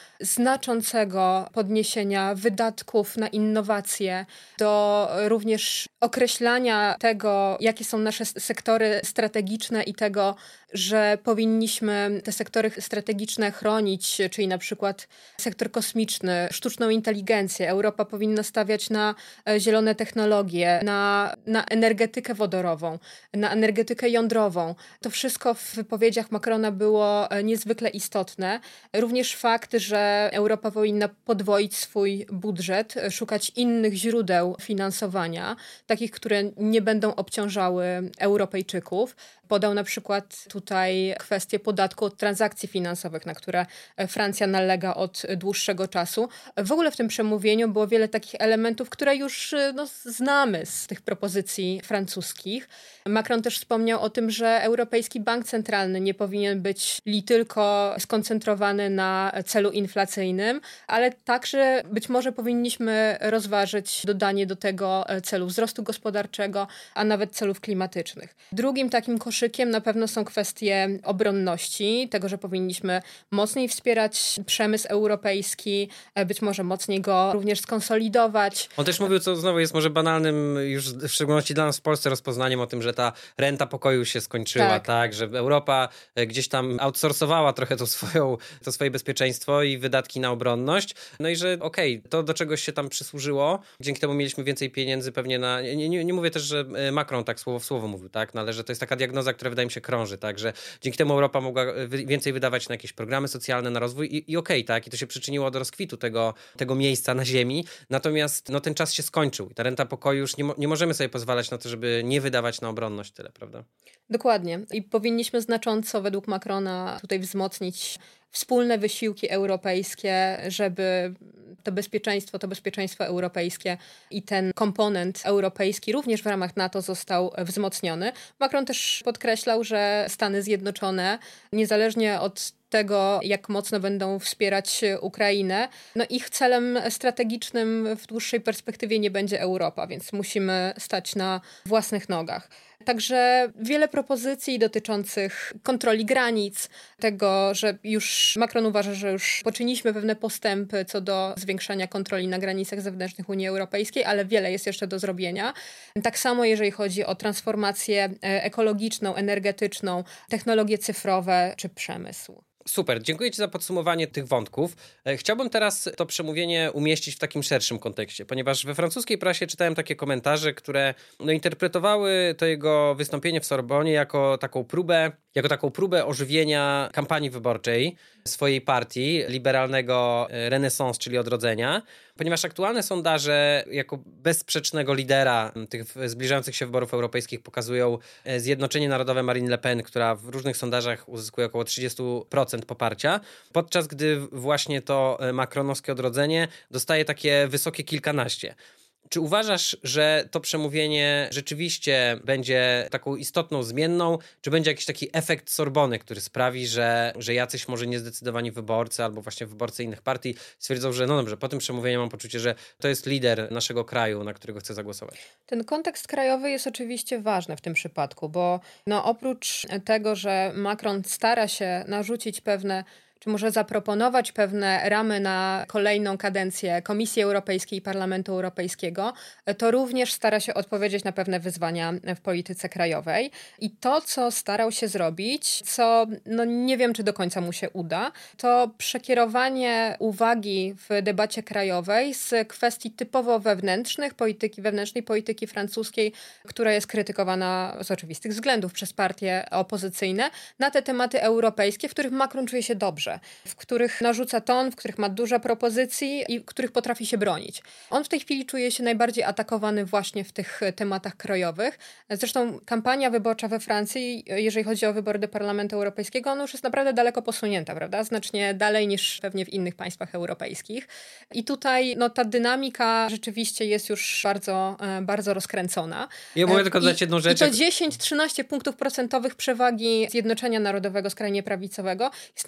znaczącego podniesienia wydatków na innowacje, do również określania tego, jakie są nasze sektory strategiczne i tego, że powinniśmy te sektory strategiczne chronić, czyli na przykład sektor kosmiczny, sztuczną inteligencję. Europa powinna stawiać na zielone technologie, na, na energetykę wodorową, na energetykę jądrową. To wszystko w wypowiedziach Macrona było niezwykle istotne. Również fakt, że Europa powinna podwoić swój budżet, szukać innych źródeł finansowania, takich, które nie będą obciążały Europejczyków. Podał na przykład tutaj kwestię podatku od transakcji finansowych, na które Francja nalega od dłuższego czasu. W ogóle w tym przemówieniu było wiele takich elementów, które już no, znamy z tych propozycji francuskich. Macron też wspomniał o tym, że Europejski Bank Centralny nie powinien być li tylko skoncentrowany na celu inflacyjnym, ale także być może powinniśmy rozważyć dodanie do tego celu wzrostu gospodarczego, a nawet celów klimatycznych. Drugim takim koszykiem na pewno są kwestie obronności, tego, że powinniśmy mocniej wspierać przemysł europejski, być może mocniej go również skonsolidować. On też mówił, co znowu jest może banalnym już w szczególności dla nas w Polsce rozpoznaniem o tym, że ta renta pokoju się skończyła, tak, tak że Europa gdzieś tam outsourcowała trochę to, swoją, to swoje bezpieczeństwo i wydatki na obronność. No i że okej, okay, to do czegoś się tam przysłużyło, dzięki temu mieliśmy więcej pieniędzy pewnie na... Nie, nie, nie mówię też, że Macron tak słowo w słowo mówił, tak, no ale że to jest taka diagnoza, która wydaje mi się krąży, tak, że dzięki temu Europa mogła więcej wydawać na jakieś programy socjalne, na rozwój i, i okej, okay, tak, i to się przyczyniło do rozkwitu tego, tego miejsca na ziemi, natomiast no ten czas się skończył i ta renta pokoju już nie, mo- nie możemy sobie pozwalać na to, żeby nie wydawać na obronność tyle, prawda? Dokładnie. I powinniśmy znacząco według Macrona tutaj wzmocnić wspólne wysiłki europejskie, żeby to bezpieczeństwo, to bezpieczeństwo europejskie i ten komponent europejski również w ramach NATO został wzmocniony. Macron też podkreślał, że Stany Zjednoczone, niezależnie od tego, jak mocno będą wspierać Ukrainę, no ich celem strategicznym w dłuższej perspektywie nie będzie Europa, więc musimy stać na własnych nogach. Także wiele propozycji dotyczących kontroli granic, tego, że już Macron uważa, że już poczyniliśmy pewne postępy co do zwiększania kontroli na granicach zewnętrznych Unii Europejskiej, ale wiele jest jeszcze do zrobienia. Tak samo jeżeli chodzi o transformację ekologiczną, energetyczną, technologie cyfrowe czy przemysł. Super, dziękuję Ci za podsumowanie tych wątków. Chciałbym teraz to przemówienie umieścić w takim szerszym kontekście, ponieważ we francuskiej prasie czytałem takie komentarze, które no, interpretowały to jego wystąpienie w Sorbonie jako taką próbę, jako taką próbę ożywienia kampanii wyborczej swojej partii, liberalnego Renaissance, czyli Odrodzenia, ponieważ aktualne sondaże jako bezsprzecznego lidera tych zbliżających się wyborów europejskich pokazują Zjednoczenie Narodowe Marine Le Pen, która w różnych sondażach uzyskuje około trzydzieści procent poparcia, podczas gdy właśnie to macronowskie Odrodzenie dostaje takie wysokie kilkanaście. Czy uważasz, że to przemówienie rzeczywiście będzie taką istotną zmienną, czy będzie jakiś taki efekt Sorbony, który sprawi, że, że jacyś może niezdecydowani wyborcy albo właśnie wyborcy innych partii stwierdzą, że no dobrze, po tym przemówieniu mam poczucie, że to jest lider naszego kraju, na którego chcę zagłosować? Ten kontekst krajowy jest oczywiście ważny w tym przypadku, bo no oprócz tego, że Macron stara się narzucić pewne czy może zaproponować pewne ramy na kolejną kadencję Komisji Europejskiej i Parlamentu Europejskiego, to również stara się odpowiedzieć na pewne wyzwania w polityce krajowej. I to, co starał się zrobić, co no nie wiem, czy do końca mu się uda, to przekierowanie uwagi w debacie krajowej z kwestii typowo wewnętrznych, polityki wewnętrznej, polityki francuskiej, która jest krytykowana z oczywistych względów przez partie opozycyjne, na te tematy europejskie, w których Macron czuje się dobrze, w których narzuca ton, w których ma dużo propozycji i w których potrafi się bronić. On w tej chwili czuje się najbardziej atakowany właśnie w tych tematach krajowych. Zresztą kampania wyborcza we Francji, jeżeli chodzi o wybory do Parlamentu Europejskiego, ona już jest naprawdę daleko posunięta, prawda? Znacznie dalej niż pewnie w innych państwach europejskich. I tutaj no, ta dynamika rzeczywiście jest już bardzo, bardzo rozkręcona. Ja mogę tylko dodać jedną rzecz. I to dziesięć trzynaście punktów procentowych przewagi Zjednoczenia Narodowego skrajnie prawicowego jest naprawdę dużo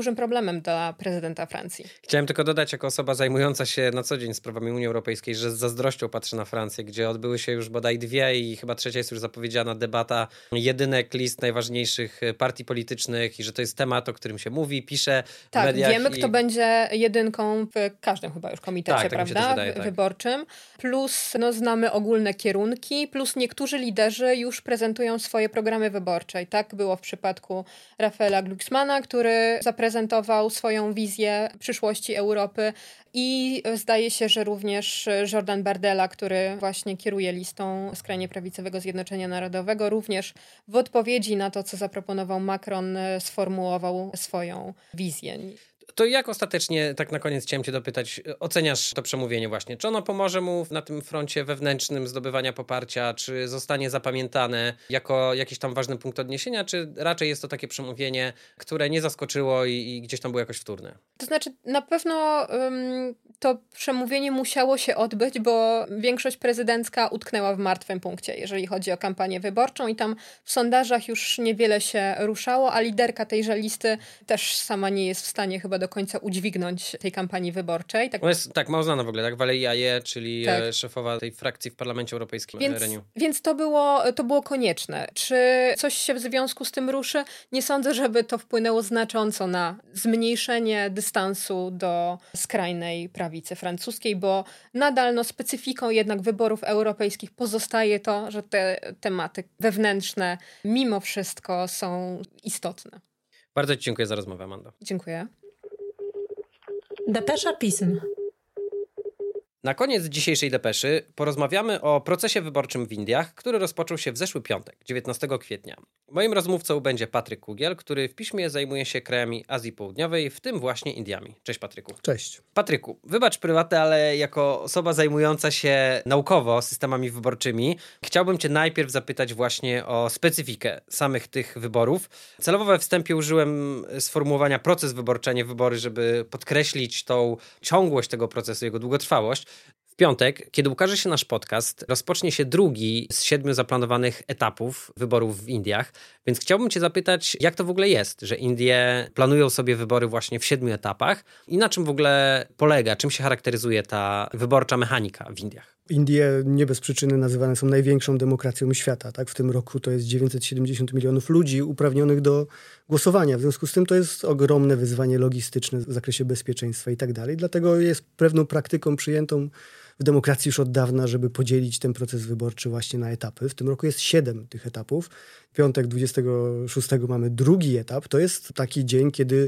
dużym problemem dla prezydenta Francji. Chciałem tylko dodać, jako osoba zajmująca się na co dzień sprawami Unii Europejskiej, że z zazdrością patrzę na Francję, gdzie odbyły się już bodaj dwie i chyba trzecia jest już zapowiedziana debata jedynek list najważniejszych partii politycznych i że to jest temat, o którym się mówi, pisze tak, w mediach. wiemy, i... kto będzie jedynką w każdym chyba już komitecie, tak, tak prawda, wydaje, tak. wyborczym. Plus no, znamy ogólne kierunki, plus niektórzy liderzy już prezentują swoje programy wyborcze. I tak było w przypadku Rafaela Glucksmana, który zaprezentował swoją wizję przyszłości Europy i zdaje się, że również Jordan Bardella, który właśnie kieruje listą skrajnie prawicowego Zjednoczenia Narodowego, również w odpowiedzi na to, co zaproponował Macron, sformułował swoją wizję. To jak ostatecznie, tak na koniec chciałem cię dopytać, oceniasz to przemówienie właśnie? Czy ono pomoże mu na tym froncie wewnętrznym zdobywania poparcia, czy zostanie zapamiętane jako jakiś tam ważny punkt odniesienia, czy raczej jest to takie przemówienie, które nie zaskoczyło i, i gdzieś tam było jakoś wtórne? To znaczy na pewno um, to przemówienie musiało się odbyć, bo większość prezydencka utknęła w martwym punkcie, jeżeli chodzi o kampanię wyborczą i tam w sondażach już niewiele się ruszało, a liderka tejże listy też sama nie jest w stanie chyba do końca udźwignąć tej kampanii wyborczej. Tak, Ona jest tak mało znana w ogóle, tak? Valérie Haye, czyli tak. szefowa tej frakcji w Parlamencie Europejskim. Więc, Renew. więc to, było, to było konieczne. Czy coś się w związku z tym ruszy? Nie sądzę, żeby to wpłynęło znacząco na zmniejszenie dystansu do skrajnej prawicy francuskiej, bo nadal no, specyfiką jednak wyborów europejskich pozostaje to, że te tematy wewnętrzne mimo wszystko są istotne. Bardzo ci dziękuję za rozmowę, Amando. Dziękuję. Depesza pism. Na koniec dzisiejszej depeszy porozmawiamy o procesie wyborczym w Indiach, który rozpoczął się w zeszły piątek, dziewiętnastego kwietnia. Moim rozmówcą będzie Patryk Kugiel, który w piśmie zajmuje się krajami Azji Południowej, w tym właśnie Indiami. Cześć Patryku. Cześć. Patryku, wybacz prywatę, ale jako osoba zajmująca się naukowo systemami wyborczymi, chciałbym cię najpierw zapytać właśnie o specyfikę samych tych wyborów. Celowo we wstępie użyłem sformułowania proces wyborczy, a nie wybory, żeby podkreślić tą ciągłość tego procesu, jego długotrwałość. W piątek, kiedy ukaże się nasz podcast, rozpocznie się drugi z siedmiu zaplanowanych etapów wyborów w Indiach, więc chciałbym cię zapytać, jak to w ogóle jest, że Indie planują sobie wybory właśnie w siedmiu etapach i na czym w ogóle polega, czym się charakteryzuje ta wyborcza mechanika w Indiach? Indie nie bez przyczyny nazywane są największą demokracją świata. Tak? W tym roku to jest dziewięćset siedemdziesiąt milionów ludzi uprawnionych do głosowania. W związku z tym to jest ogromne wyzwanie logistyczne w zakresie bezpieczeństwa i tak dalej. Dlatego jest pewną praktyką przyjętą w demokracji już od dawna, żeby podzielić ten proces wyborczy właśnie na etapy. W tym roku jest siedem tych etapów. Piątek dwudziestego szóstego mamy drugi etap. To jest taki dzień, kiedy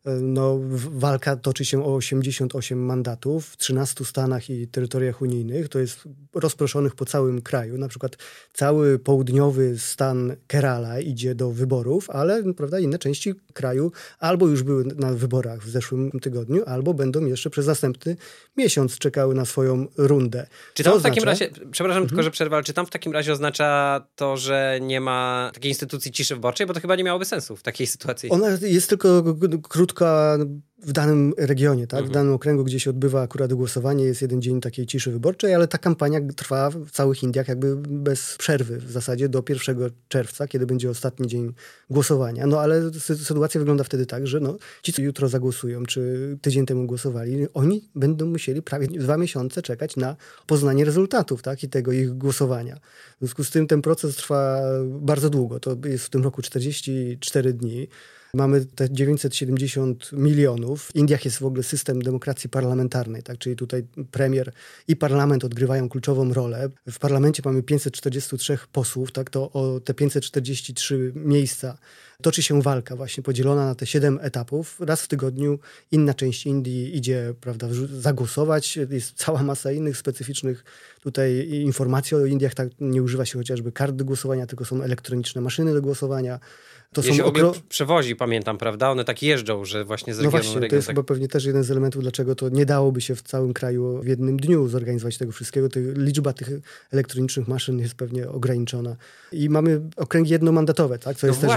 no, walka toczy się o osiemdziesiąt osiem mandatów w trzynastu stanach i terytoriach unijnych. To jest rozproszonych po całym kraju. Na przykład cały południowy stan Kerala idzie do wyborów, ale prawda, inne części kraju albo już były na wyborach w zeszłym tygodniu, albo będą jeszcze przez następny miesiąc czekały na swoją rundę. Czy tam Co w takim oznacza? razie, przepraszam mhm. tylko, że przerwę, ale czy tam w takim razie oznacza to, że nie ma takiej instytucji ciszy wyborczej, bo to chyba nie miałoby sensu w takiej sytuacji. Ona jest tylko krótka w danym regionie, tak? Mhm. W danym okręgu, gdzie się odbywa akurat głosowanie, jest jeden dzień takiej ciszy wyborczej, ale ta kampania trwa w całych Indiach jakby bez przerwy w zasadzie do pierwszego czerwca, kiedy będzie ostatni dzień głosowania. No ale sytuacja wygląda wtedy tak, że no, ci, co jutro zagłosują, czy tydzień temu głosowali, oni będą musieli prawie dwa miesiące czekać na poznanie rezultatów, tak? I tego ich głosowania. W związku z tym ten proces trwa bardzo długo. To jest w tym roku czterdzieści cztery dni. Mamy te dziewięćset siedemdziesiąt milionów. W Indiach jest w ogóle system demokracji parlamentarnej, tak? Czyli tutaj premier i parlament odgrywają kluczową rolę. W parlamencie mamy pięćset czterdzieści trzy posłów, tak? To o te pięćset czterdzieści trzy miejsca toczy się walka właśnie podzielona na te siedem etapów. Raz w tygodniu inna część Indii idzie, prawda, zagłosować. Jest cała masa innych specyficznych tutaj informacji o Indiach. Tak, nie używa się chociażby kart do głosowania, tylko są elektroniczne maszyny do głosowania. To Je są się w ogóle okro... przewozi, pamiętam, prawda? One tak jeżdżą, że właśnie z regionu No właśnie, na region. to jest tak... chyba pewnie też jeden z elementów, dlaczego to nie dałoby się w całym kraju w jednym dniu zorganizować tego wszystkiego. To liczba tych elektronicznych maszyn jest pewnie ograniczona. I mamy okręgi jednomandatowe, tak? Co No jest właśnie, też właśnie, to jest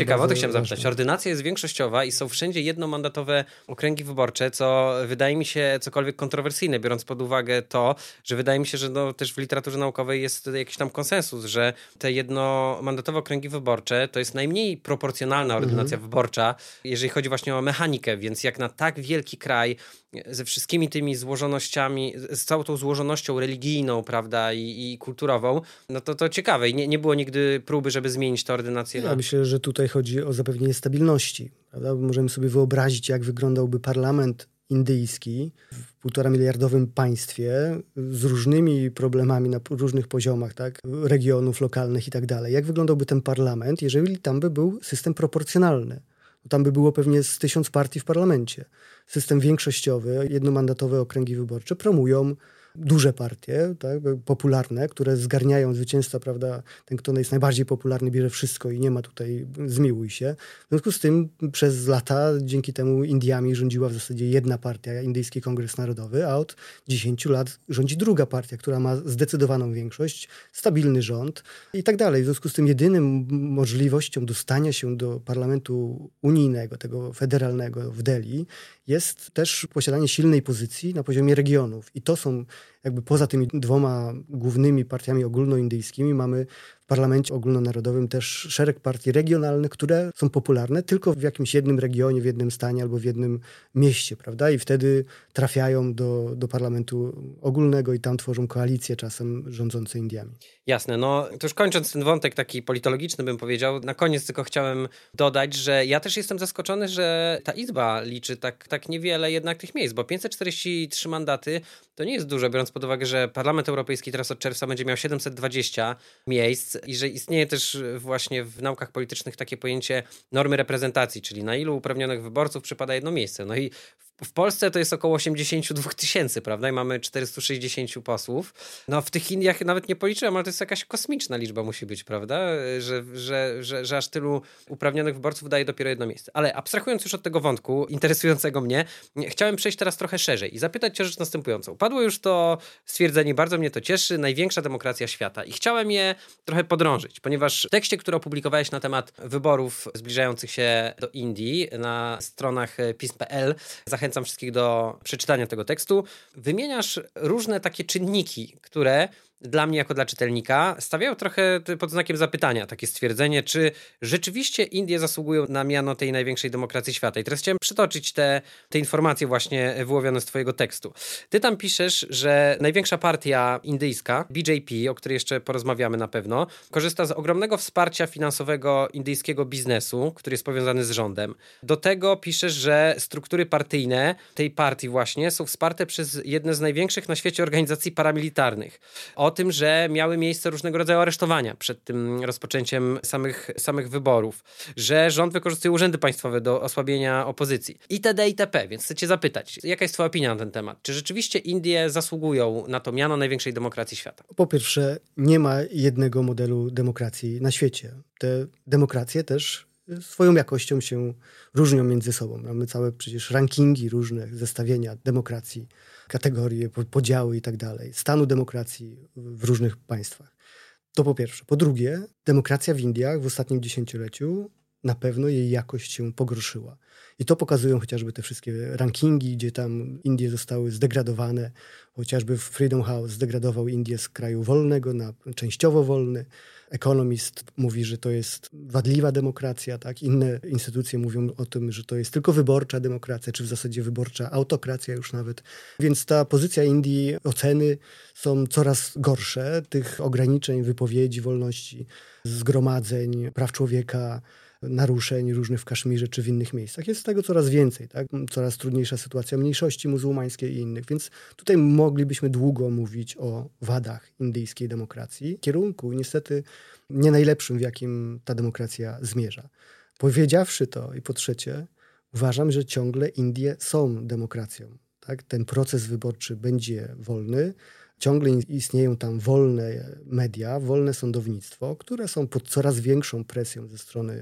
ciekawe, o to chciałem ważne. zapytać. Ordynacja jest większościowa i są wszędzie jednomandatowe okręgi wyborcze, co wydaje mi się cokolwiek kontrowersyjne, biorąc pod uwagę to, że wydaje mi się, że no, też w literaturze naukowej jest jakiś tam konsensus, że te jednomandatowe okręgi wyborcze to jest najmniej proporcjonalna ordynacja mhm. wyborcza, jeżeli chodzi właśnie o mechanikę, więc jak na tak wielki kraj ze wszystkimi tymi złożonościami, z całą tą złożonością religijną, prawda, i, i kulturową, no to to ciekawe. I nie, nie było nigdy próby, żeby zmienić tę ordynację. Ja na... myślę, że tutaj chodzi o zapewnienie stabilności. Prawda? Możemy sobie wyobrazić, jak wyglądałby parlament indyjski w półtora miliardowym państwie z różnymi problemami na różnych poziomach, tak, regionów lokalnych i tak dalej. Jak wyglądałby ten parlament, jeżeli tam by był system proporcjonalny? Tam by było pewnie z tysiąc partii w parlamencie. System większościowy, jednomandatowe okręgi wyborcze promują duże partie, tak, popularne, które zgarniają zwycięzca, prawda, ten, kto jest najbardziej popularny, bierze wszystko i nie ma tutaj zmiłuj się. W związku z tym przez lata dzięki temu Indiami rządziła w zasadzie jedna partia, Indyjski Kongres Narodowy, a od dziesięciu lat rządzi druga partia, która ma zdecydowaną większość, stabilny rząd i tak dalej. W związku z tym jedynym możliwością dostania się do parlamentu unijnego, tego federalnego w Delhi, jest też posiadanie silnej pozycji na poziomie regionów. I to są jakby poza tymi dwoma głównymi partiami ogólnoindyjskimi mamy w parlamencie ogólnonarodowym też szereg partii regionalnych, które są popularne tylko w jakimś jednym regionie, w jednym stanie albo w jednym mieście, prawda? I wtedy trafiają do, do parlamentu ogólnego i tam tworzą koalicje czasem rządzące Indiami. Jasne, no to już kończąc ten wątek taki politologiczny bym powiedział, na koniec tylko chciałem dodać, że ja też jestem zaskoczony, że ta izba liczy tak, tak niewiele jednak tych miejsc, bo pięćset czterdzieści trzy mandaty to nie jest dużo, biorąc pod uwagę, że Parlament Europejski teraz od czerwca będzie miał siedemset dwadzieścia miejsc i że istnieje też właśnie w naukach politycznych takie pojęcie normy reprezentacji, czyli na ilu uprawnionych wyborców przypada jedno miejsce. No i w Polsce to jest około osiemdziesiąt dwa tysięcy, prawda? I mamy czterysta sześćdziesiąt posłów. No w tych Indiach nawet nie policzyłem, ale to jest jakaś kosmiczna liczba musi być, prawda? Że, że, że, że aż tylu uprawnionych wyborców daje dopiero jedno miejsce. Ale abstrahując już od tego wątku interesującego mnie, chciałem przejść teraz trochę szerzej i zapytać cię o rzecz następującą. Padło już to stwierdzenie, bardzo mnie to cieszy, największa demokracja świata. I chciałem je trochę podrążyć, ponieważ w tekście, który opublikowałeś na temat wyborów zbliżających się do Indii na stronach pism kropka p l, zachęcam wszystkich do przeczytania tego tekstu, wymieniasz różne takie czynniki, które dla mnie jako dla czytelnika stawiają trochę pod znakiem zapytania takie stwierdzenie, czy rzeczywiście Indie zasługują na miano tej największej demokracji świata. I teraz chciałem przytoczyć te, te informacje właśnie wyłowione z twojego tekstu. Ty tam piszesz, że największa partia indyjska, B J P, o której jeszcze porozmawiamy na pewno, korzysta z ogromnego wsparcia finansowego indyjskiego biznesu, który jest powiązany z rządem. Do tego piszesz, że struktury partyjne tej partii właśnie są wsparte przez jedne z największych na świecie organizacji paramilitarnych. O tym, że miały miejsce różnego rodzaju aresztowania przed tym rozpoczęciem samych, samych wyborów, że rząd wykorzystuje urzędy państwowe do osłabienia opozycji itd. itp. Więc chcę cię zapytać, jaka jest twoja opinia na ten temat? Czy rzeczywiście Indie zasługują na to miano największej demokracji świata? Po pierwsze, nie ma jednego modelu demokracji na świecie. Te demokracje też swoją jakością się różnią między sobą. Mamy całe przecież rankingi różne, zestawienia demokracji, kategorie, podziały i tak dalej, stanu demokracji w różnych państwach. To po pierwsze. Po drugie, demokracja w Indiach w ostatnim dziesięcioleciu na pewno jej jakość się pogorszyła. I to pokazują chociażby te wszystkie rankingi, gdzie tam Indie zostały zdegradowane. Chociażby Freedom House zdegradował Indię z kraju wolnego na częściowo wolny. Economist mówi, że to jest wadliwa demokracja, tak? Inne instytucje mówią o tym, że to jest tylko wyborcza demokracja, czy w zasadzie wyborcza autokracja już nawet. Więc ta pozycja Indii, oceny są coraz gorsze. Tych ograniczeń, wypowiedzi, wolności, zgromadzeń, praw człowieka, naruszeń różnych w Kaszmirze czy w innych miejscach. Jest tego coraz więcej, tak? Coraz trudniejsza sytuacja mniejszości muzułmańskiej i innych. Więc tutaj moglibyśmy długo mówić o wadach indyjskiej demokracji. Kierunku niestety nie najlepszym, w jakim ta demokracja zmierza. Powiedziawszy to i po trzecie, uważam, że ciągle Indie są demokracją. Tak? Ten proces wyborczy będzie wolny. Ciągle istnieją tam wolne media, wolne sądownictwo, które są pod coraz większą presją ze strony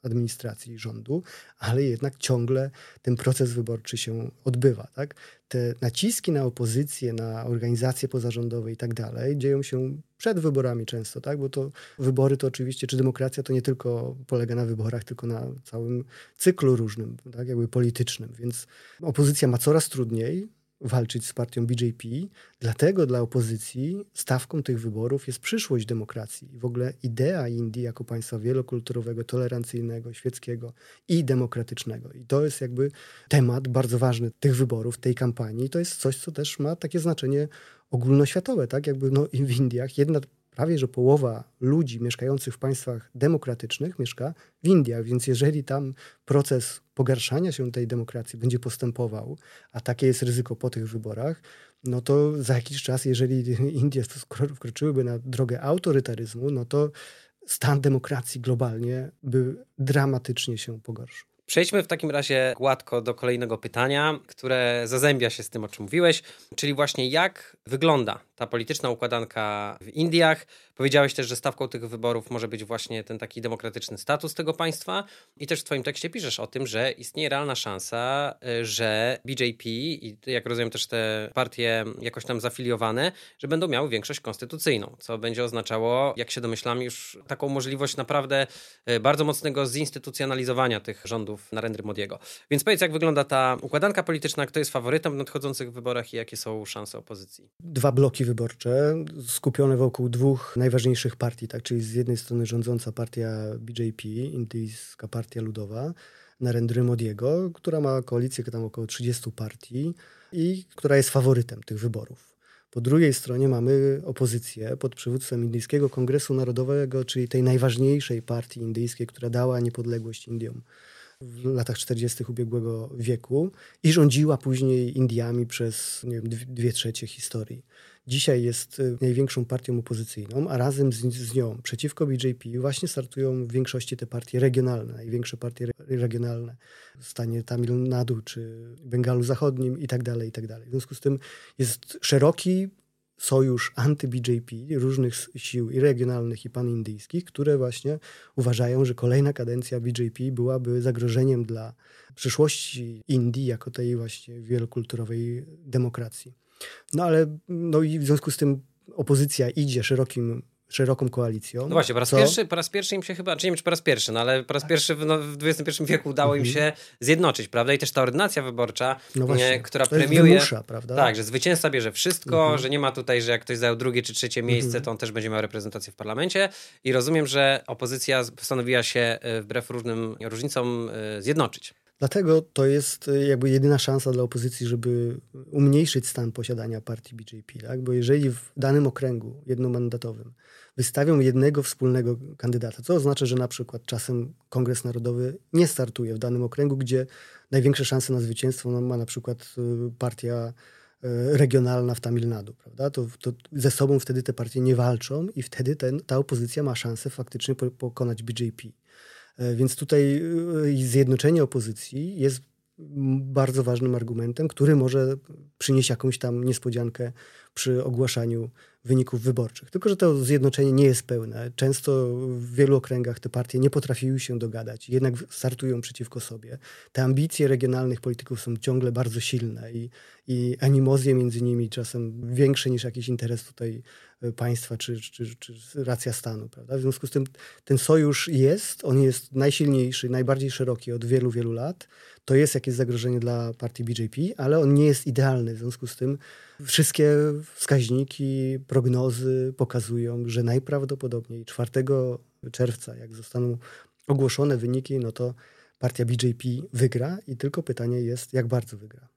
administracji rządu, ale jednak ciągle ten proces wyborczy się odbywa. Tak? Te naciski na opozycję, na organizacje pozarządowe i tak dalej dzieją się przed wyborami często, tak? Bo to wybory to oczywiście, czy demokracja to nie tylko polega na wyborach, tylko na całym cyklu różnym, tak? Jakby politycznym. Więc opozycja ma coraz trudniej walczyć z partią B J P, dlatego dla opozycji stawką tych wyborów jest przyszłość demokracji. I w ogóle idea Indii jako państwa wielokulturowego, tolerancyjnego, świeckiego i demokratycznego. I to jest jakby temat bardzo ważny tych wyborów, tej kampanii. To jest coś, co też ma takie znaczenie ogólnoświatowe, tak? Jakby no, w Indiach jedna prawie że połowa ludzi mieszkających w państwach demokratycznych mieszka w Indiach, więc jeżeli tam proces pogarszania się tej demokracji będzie postępował, a takie jest ryzyko po tych wyborach, no to za jakiś czas, jeżeli Indie wkroczyłyby na drogę autorytaryzmu, no to stan demokracji globalnie by dramatycznie się pogorszył. Przejdźmy w takim razie gładko do kolejnego pytania, które zazębia się z tym, o czym mówiłeś, czyli właśnie jak wygląda ta polityczna układanka w Indiach. Powiedziałeś też, że stawką tych wyborów może być właśnie ten taki demokratyczny status tego państwa i też w twoim tekście piszesz o tym, że istnieje realna szansa, że B J P i jak rozumiem też te partie jakoś tam zafiliowane, że będą miały większość konstytucyjną, co będzie oznaczało, jak się domyślam, już taką możliwość naprawdę bardzo mocnego zinstytucjonalizowania tych rządów Narendry Modiego. Więc powiedz, jak wygląda ta układanka polityczna, kto jest faworytem w nadchodzących wyborach i jakie są szanse opozycji? Dwa bloki wyborcze skupione wokół dwóch najważniejszych partii, tak? Czyli z jednej strony rządząca partia B J P, Indyjska Partia Ludowa, Narendry Modiego, która ma koalicję tam około trzydziestu partii i która jest faworytem tych wyborów. Po drugiej stronie mamy opozycję pod przywództwem Indyjskiego Kongresu Narodowego, czyli tej najważniejszej partii indyjskiej, która dała niepodległość Indiom w latach czterdziestych ubiegłego wieku i rządziła później Indiami przez nie wiem, dwie trzecie historii. Dzisiaj jest największą partią opozycyjną, a razem z, z nią przeciwko B J P właśnie startują w większości te partie regionalne, największe partie re, regionalne w stanie Tamil Nadu czy Bengalu Zachodnim i tak dalej, i tak dalej. W związku z tym jest szeroki sojusz anty-B J P różnych sił i regionalnych i panindyjskich, które właśnie uważają, że kolejna kadencja B J P byłaby zagrożeniem dla przyszłości Indii jako tej właśnie wielokulturowej demokracji. No ale no i w związku z tym opozycja idzie szerokim szeroką koalicją. No właśnie, po raz, pierwszy, po raz pierwszy im się chyba, czy nie wiem, czy po raz pierwszy, no ale po raz pierwszy w, no, w dwudziestym pierwszym wieku udało im się zjednoczyć, prawda? I też ta ordynacja wyborcza, no właśnie, nie, która to jest premiuje... wymusza, prawda? Tak, że zwycięzca bierze wszystko, mhm. że nie ma tutaj, że jak ktoś zajął drugie czy trzecie miejsce, mhm. to on też będzie miał reprezentację w parlamencie. I rozumiem, że opozycja postanowiła się wbrew różnym różnicom zjednoczyć. Dlatego to jest jakby jedyna szansa dla opozycji, żeby umniejszyć stan posiadania partii B J P. Tak? Bo jeżeli w danym okręgu jednomandatowym wystawią jednego wspólnego kandydata, co oznacza, że na przykład czasem Kongres Narodowy nie startuje w danym okręgu, gdzie największe szanse na zwycięstwo no, ma na przykład partia regionalna w Tamil Nadu, prawda? To, to ze sobą wtedy te partie nie walczą i wtedy ten, ta opozycja ma szansę faktycznie po, pokonać B J P. Więc tutaj zjednoczenie opozycji jest bardzo ważnym argumentem, który może przynieść jakąś tam niespodziankę przy ogłaszaniu wyników wyborczych. Tylko że to zjednoczenie nie jest pełne. Często w wielu okręgach te partie nie potrafiły się dogadać, jednak startują przeciwko sobie. Te ambicje regionalnych polityków są ciągle bardzo silne i, i animozje między nimi czasem większe niż jakiś interes tutaj państwa czy, czy, czy racja stanu. Prawda? W związku z tym ten sojusz jest, on jest najsilniejszy, najbardziej szeroki od wielu, wielu lat. To jest jakieś zagrożenie dla partii B J P, ale on nie jest idealny. W związku z tym wszystkie wskaźniki, prognozy pokazują, że najprawdopodobniej czwartego czerwca, jak zostaną ogłoszone wyniki, no to partia B J P wygra i tylko pytanie jest, jak bardzo wygra.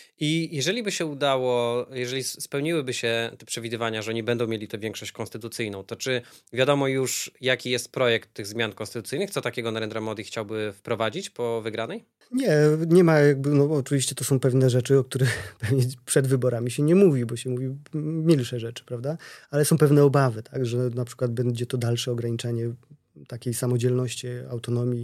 I jeżeli by się udało, jeżeli spełniłyby się te przewidywania, że oni będą mieli tę większość konstytucyjną, to czy wiadomo już, jaki jest projekt tych zmian konstytucyjnych? Co takiego Narendra Modi chciałby wprowadzić po wygranej? Nie, nie ma jakby, no oczywiście to są pewne rzeczy, o których pewnie przed wyborami się nie mówi, bo się mówi milsze rzeczy, prawda? Ale są pewne obawy, tak, że na przykład będzie to dalsze ograniczanie takiej samodzielności, autonomii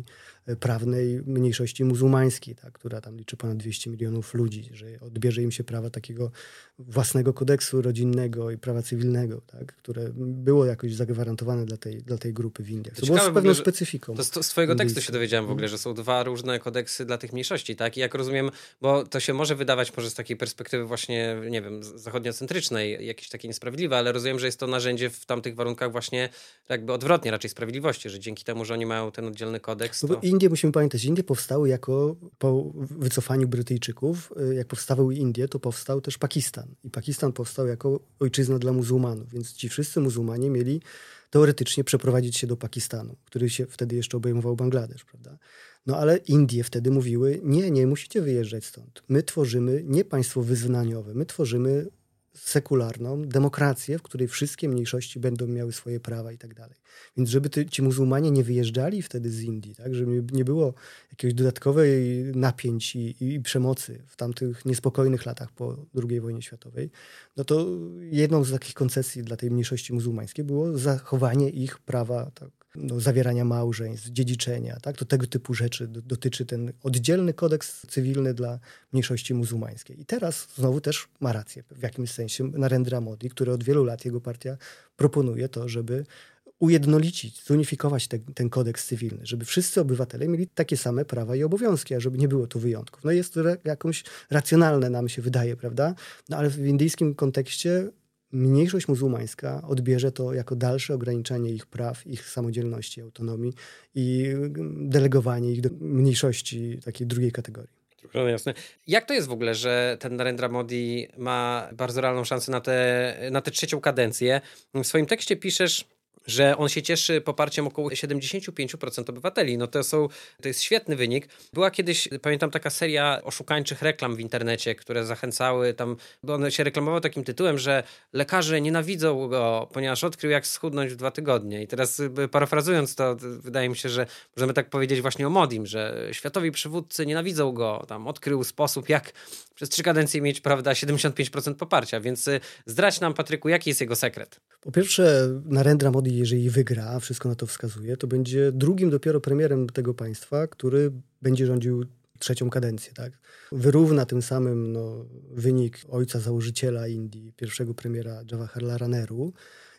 prawnej mniejszości muzułmańskiej, tak, która tam liczy ponad dwieście milionów ludzi, że odbierze im się prawa takiego własnego kodeksu rodzinnego i prawa cywilnego, tak, które było jakoś zagwarantowane dla tej, dla tej grupy w Indiach. To, to było z pewną ogóle, specyfiką. To z, to z twojego indyjskim tekstu się dowiedziałem w ogóle, że są dwa różne kodeksy dla tych mniejszości, tak? I jak rozumiem, bo to się może wydawać może z takiej perspektywy właśnie, nie wiem, zachodniocentrycznej, jakieś takie niesprawiedliwe, ale rozumiem, że jest to narzędzie w tamtych warunkach właśnie jakby odwrotnie raczej sprawiedliwości, że dzięki temu, że oni mają ten oddzielny kodeks. To... No bo Indie, musimy pamiętać, Indie powstały jako po wycofaniu Brytyjczyków, jak powstały Indie, to powstał też Pakistan. I Pakistan powstał jako ojczyzna dla muzułmanów, więc ci wszyscy muzułmanie mieli teoretycznie przeprowadzić się do Pakistanu, który się wtedy jeszcze obejmował Bangladesz, prawda? No ale Indie wtedy mówiły, nie, nie musicie wyjeżdżać stąd. My tworzymy nie państwo wyznaniowe, my tworzymy sekularną demokrację, w której wszystkie mniejszości będą miały swoje prawa i tak dalej. Więc żeby ty, ci muzułmanie nie wyjeżdżali wtedy z Indii, tak, żeby nie było jakiejś dodatkowej napięć i, i przemocy w tamtych niespokojnych latach po drugiej wojnie światowej, no to jedną z takich koncesji dla tej mniejszości muzułmańskiej było zachowanie ich prawa, tak, no, zawierania małżeństw, dziedziczenia, tak? To tego typu rzeczy do, dotyczy ten oddzielny kodeks cywilny dla mniejszości muzułmańskiej. I teraz znowu też ma rację w jakimś sensie Narendra Modi, który od wielu lat, jego partia proponuje to, żeby ujednolicić, zunifikować te, ten kodeks cywilny, żeby wszyscy obywatele mieli takie same prawa i obowiązki, a żeby nie było tu wyjątków. No jest to re, jakąś racjonalne nam się wydaje, prawda? No ale w indyjskim kontekście mniejszość muzułmańska odbierze to jako dalsze ograniczanie ich praw, ich samodzielności, autonomii i delegowanie ich do mniejszości takiej drugiej kategorii. No jasne. Jak to jest w ogóle, że ten Narendra Modi ma bardzo realną szansę na tę na tę trzecią kadencję? W swoim tekście piszesz, że on się cieszy poparciem około siedemdziesiąt pięć procent obywateli. No to są, to jest świetny wynik. Była kiedyś, pamiętam, taka seria oszukańczych reklam w internecie, które zachęcały tam, bo one się reklamowały takim tytułem, że lekarze nienawidzą go, ponieważ odkrył, jak schudnąć w dwa tygodnie. I teraz parafrazując to, wydaje mi się, że możemy tak powiedzieć właśnie o Modim, że światowi przywódcy nienawidzą go, tam odkrył sposób, jak przez trzy kadencje mieć, prawda, siedemdziesiąt pięć procent poparcia. Więc zdradź nam, Patryku, jaki jest jego sekret? Po pierwsze, Narendra Modi, jeżeli wygra, a wszystko na to wskazuje, to będzie drugim dopiero premierem tego państwa, który będzie rządził trzecią kadencję. Tak? Wyrówna tym samym no, wynik ojca założyciela Indii, pierwszego premiera Jawaharlala Nehru.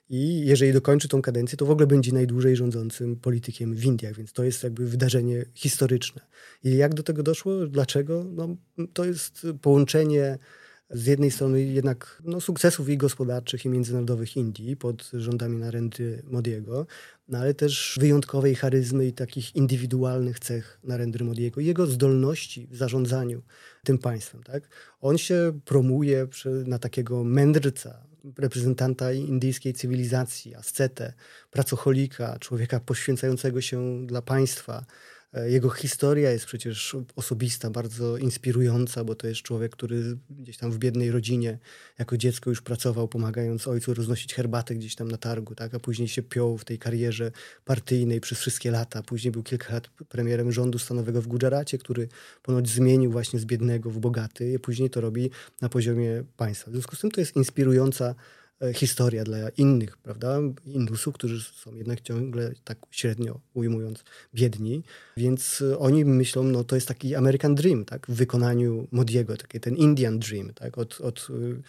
I jeżeli dokończy tą kadencję, to w ogóle będzie najdłużej rządzącym politykiem w Indiach, więc to jest jakby wydarzenie historyczne. I jak do tego doszło? Dlaczego? No, to jest połączenie z jednej strony jednak no, sukcesów i gospodarczych, i międzynarodowych Indii pod rządami Narendry Modiego, no, ale też wyjątkowej charyzmy i takich indywidualnych cech Narendry Modiego i jego zdolności w zarządzaniu tym państwem. Tak? On się promuje na takiego mędrca, reprezentanta indyjskiej cywilizacji, ascetę, pracocholika, człowieka poświęcającego się dla państwa. Jego historia jest przecież osobista, bardzo inspirująca, bo to jest człowiek, który gdzieś tam w biednej rodzinie jako dziecko już pracował, pomagając ojcu roznosić herbatę gdzieś tam na targu, tak? A później się piął w tej karierze partyjnej przez wszystkie lata. Później był kilka lat premierem rządu stanowego w Gudżaracie, który ponoć zmienił właśnie z biednego w bogaty i później to robi na poziomie państwa. W związku z tym to jest inspirująca historia dla innych, prawda, Indusów, którzy są jednak ciągle, tak średnio ujmując, biedni, więc oni myślą, no to jest taki American Dream, tak, w wykonaniu Modiego, taki ten Indian Dream, tak, od, od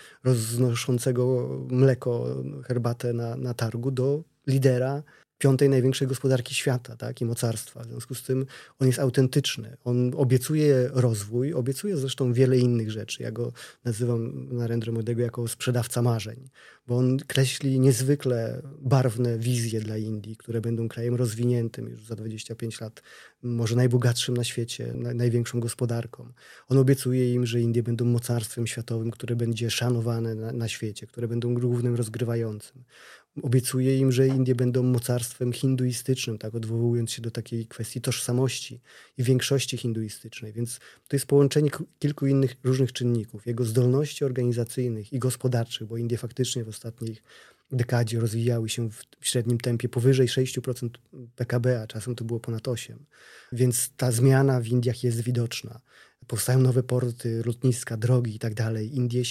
roznoszącego mleko, herbatę na, na targu do lidera piątej największej gospodarki świata, tak, i mocarstwa. W związku z tym on jest autentyczny. On obiecuje rozwój, obiecuje zresztą wiele innych rzeczy. Ja go nazywam, Narendrę Modiego, jako sprzedawca marzeń, bo on kreśli niezwykle barwne wizje dla Indii, które będą krajem rozwiniętym już za dwadzieścia pięć lat, może najbogatszym na świecie, na, największą gospodarką. On obiecuje im, że Indie będą mocarstwem światowym, które będzie szanowane na, na świecie, które będą głównym rozgrywającym. Obiecuje im, że Indie będą mocarstwem hinduistycznym, tak, odwołując się do takiej kwestii tożsamości i większości hinduistycznej. Więc to jest połączenie kilku innych różnych czynników. Jego zdolności organizacyjnych i gospodarczych, bo Indie faktycznie w ostatnich dekadzie rozwijały się w średnim tempie powyżej sześć procent P K B, a czasem to było ponad osiem procent. Więc ta zmiana w Indiach jest widoczna. Powstają nowe porty, lotniska, drogi i tak dalej. Indie się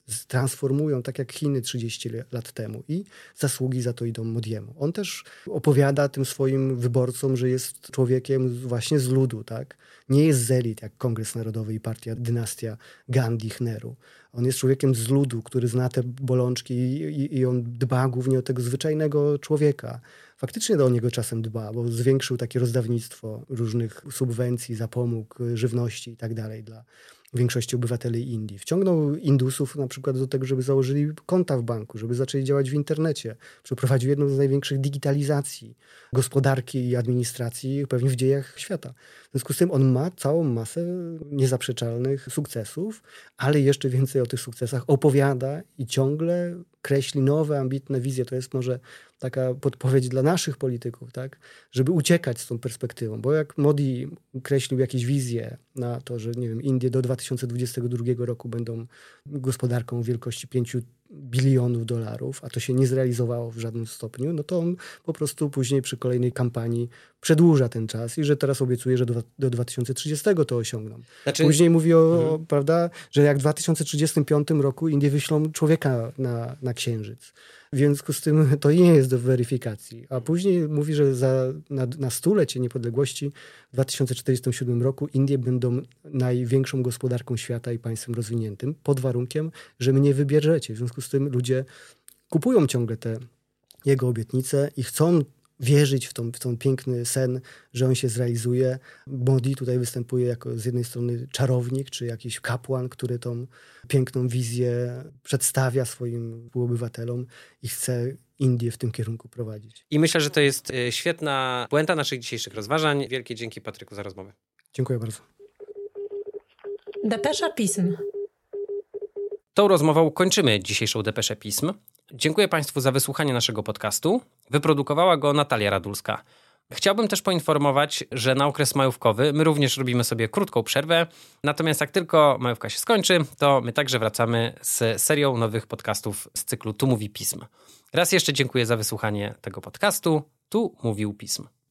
transformują tak jak Chiny trzydzieści lat temu i zasługi za to idą Modiemu. On też opowiada tym swoim wyborcom, że jest człowiekiem właśnie z ludu, tak? Nie jest z elit, jak Kongres Narodowy i partia, dynastia Gandhi, Nehru. On jest człowiekiem z ludu, który zna te bolączki i, i, i on dba głównie o tego zwyczajnego człowieka. Faktycznie do niego czasem dba, bo zwiększył takie rozdawnictwo różnych subwencji, zapomóg, żywności i tak dalej dla większości obywateli Indii. Wciągnął Indusów na przykład do tego, żeby założyli konta w banku, żeby zaczęli działać w internecie. Przeprowadził jedną z największych digitalizacji gospodarki i administracji pewnie w dziejach świata. W związku z tym on ma całą masę niezaprzeczalnych sukcesów, ale jeszcze więcej o tych sukcesach opowiada i ciągle kreśli nowe, ambitne wizje. To jest może taka podpowiedź dla naszych polityków, tak? Żeby uciekać z tą perspektywą. Bo jak Modi kreślił jakieś wizje na to, że nie wiem, Indie do dwa tysiące dwudziestego drugiego roku będą gospodarką wielkości pięciu bilionów dolarów, a to się nie zrealizowało w żadnym stopniu, no to on po prostu później przy kolejnej kampanii przedłuża ten czas i że teraz obiecuje, że do, do dwa tysiące trzydziestego to osiągną. Znaczy... Później mówi o, mhm. prawda, że jak w dwa tysiące trzydziestym piątym roku Indie wyślą człowieka na, na Księżyc. W związku z tym to nie jest do weryfikacji. A później mówi, że za, na, na stulecie niepodległości w dwa tysiące czterdziestym siódmym roku Indie będą największą gospodarką świata i państwem rozwiniętym, pod warunkiem, że mnie wybierzecie. W związku z tym ludzie kupują ciągle te jego obietnice i chcą wierzyć w, tą, w ten piękny sen, że on się zrealizuje. Modi tutaj występuje jako z jednej strony czarownik, czy jakiś kapłan, który tą piękną wizję przedstawia swoim współobywatelom i chce Indię w tym kierunku prowadzić. I myślę, że to jest świetna puenta naszych dzisiejszych rozważań. Wielkie dzięki, Patryku, za rozmowę. Dziękuję bardzo. Depesza Pism. Tą rozmową kończymy dzisiejszą Depeszę Pism. Dziękuję Państwu za wysłuchanie naszego podcastu. Wyprodukowała go Natalia Radulska. Chciałbym też poinformować, że na okres majówkowy my również robimy sobie krótką przerwę. Natomiast jak tylko majówka się skończy, to my także wracamy z serią nowych podcastów z cyklu Tu mówi Pism. Raz jeszcze dziękuję za wysłuchanie tego podcastu. Tu mówił Pism.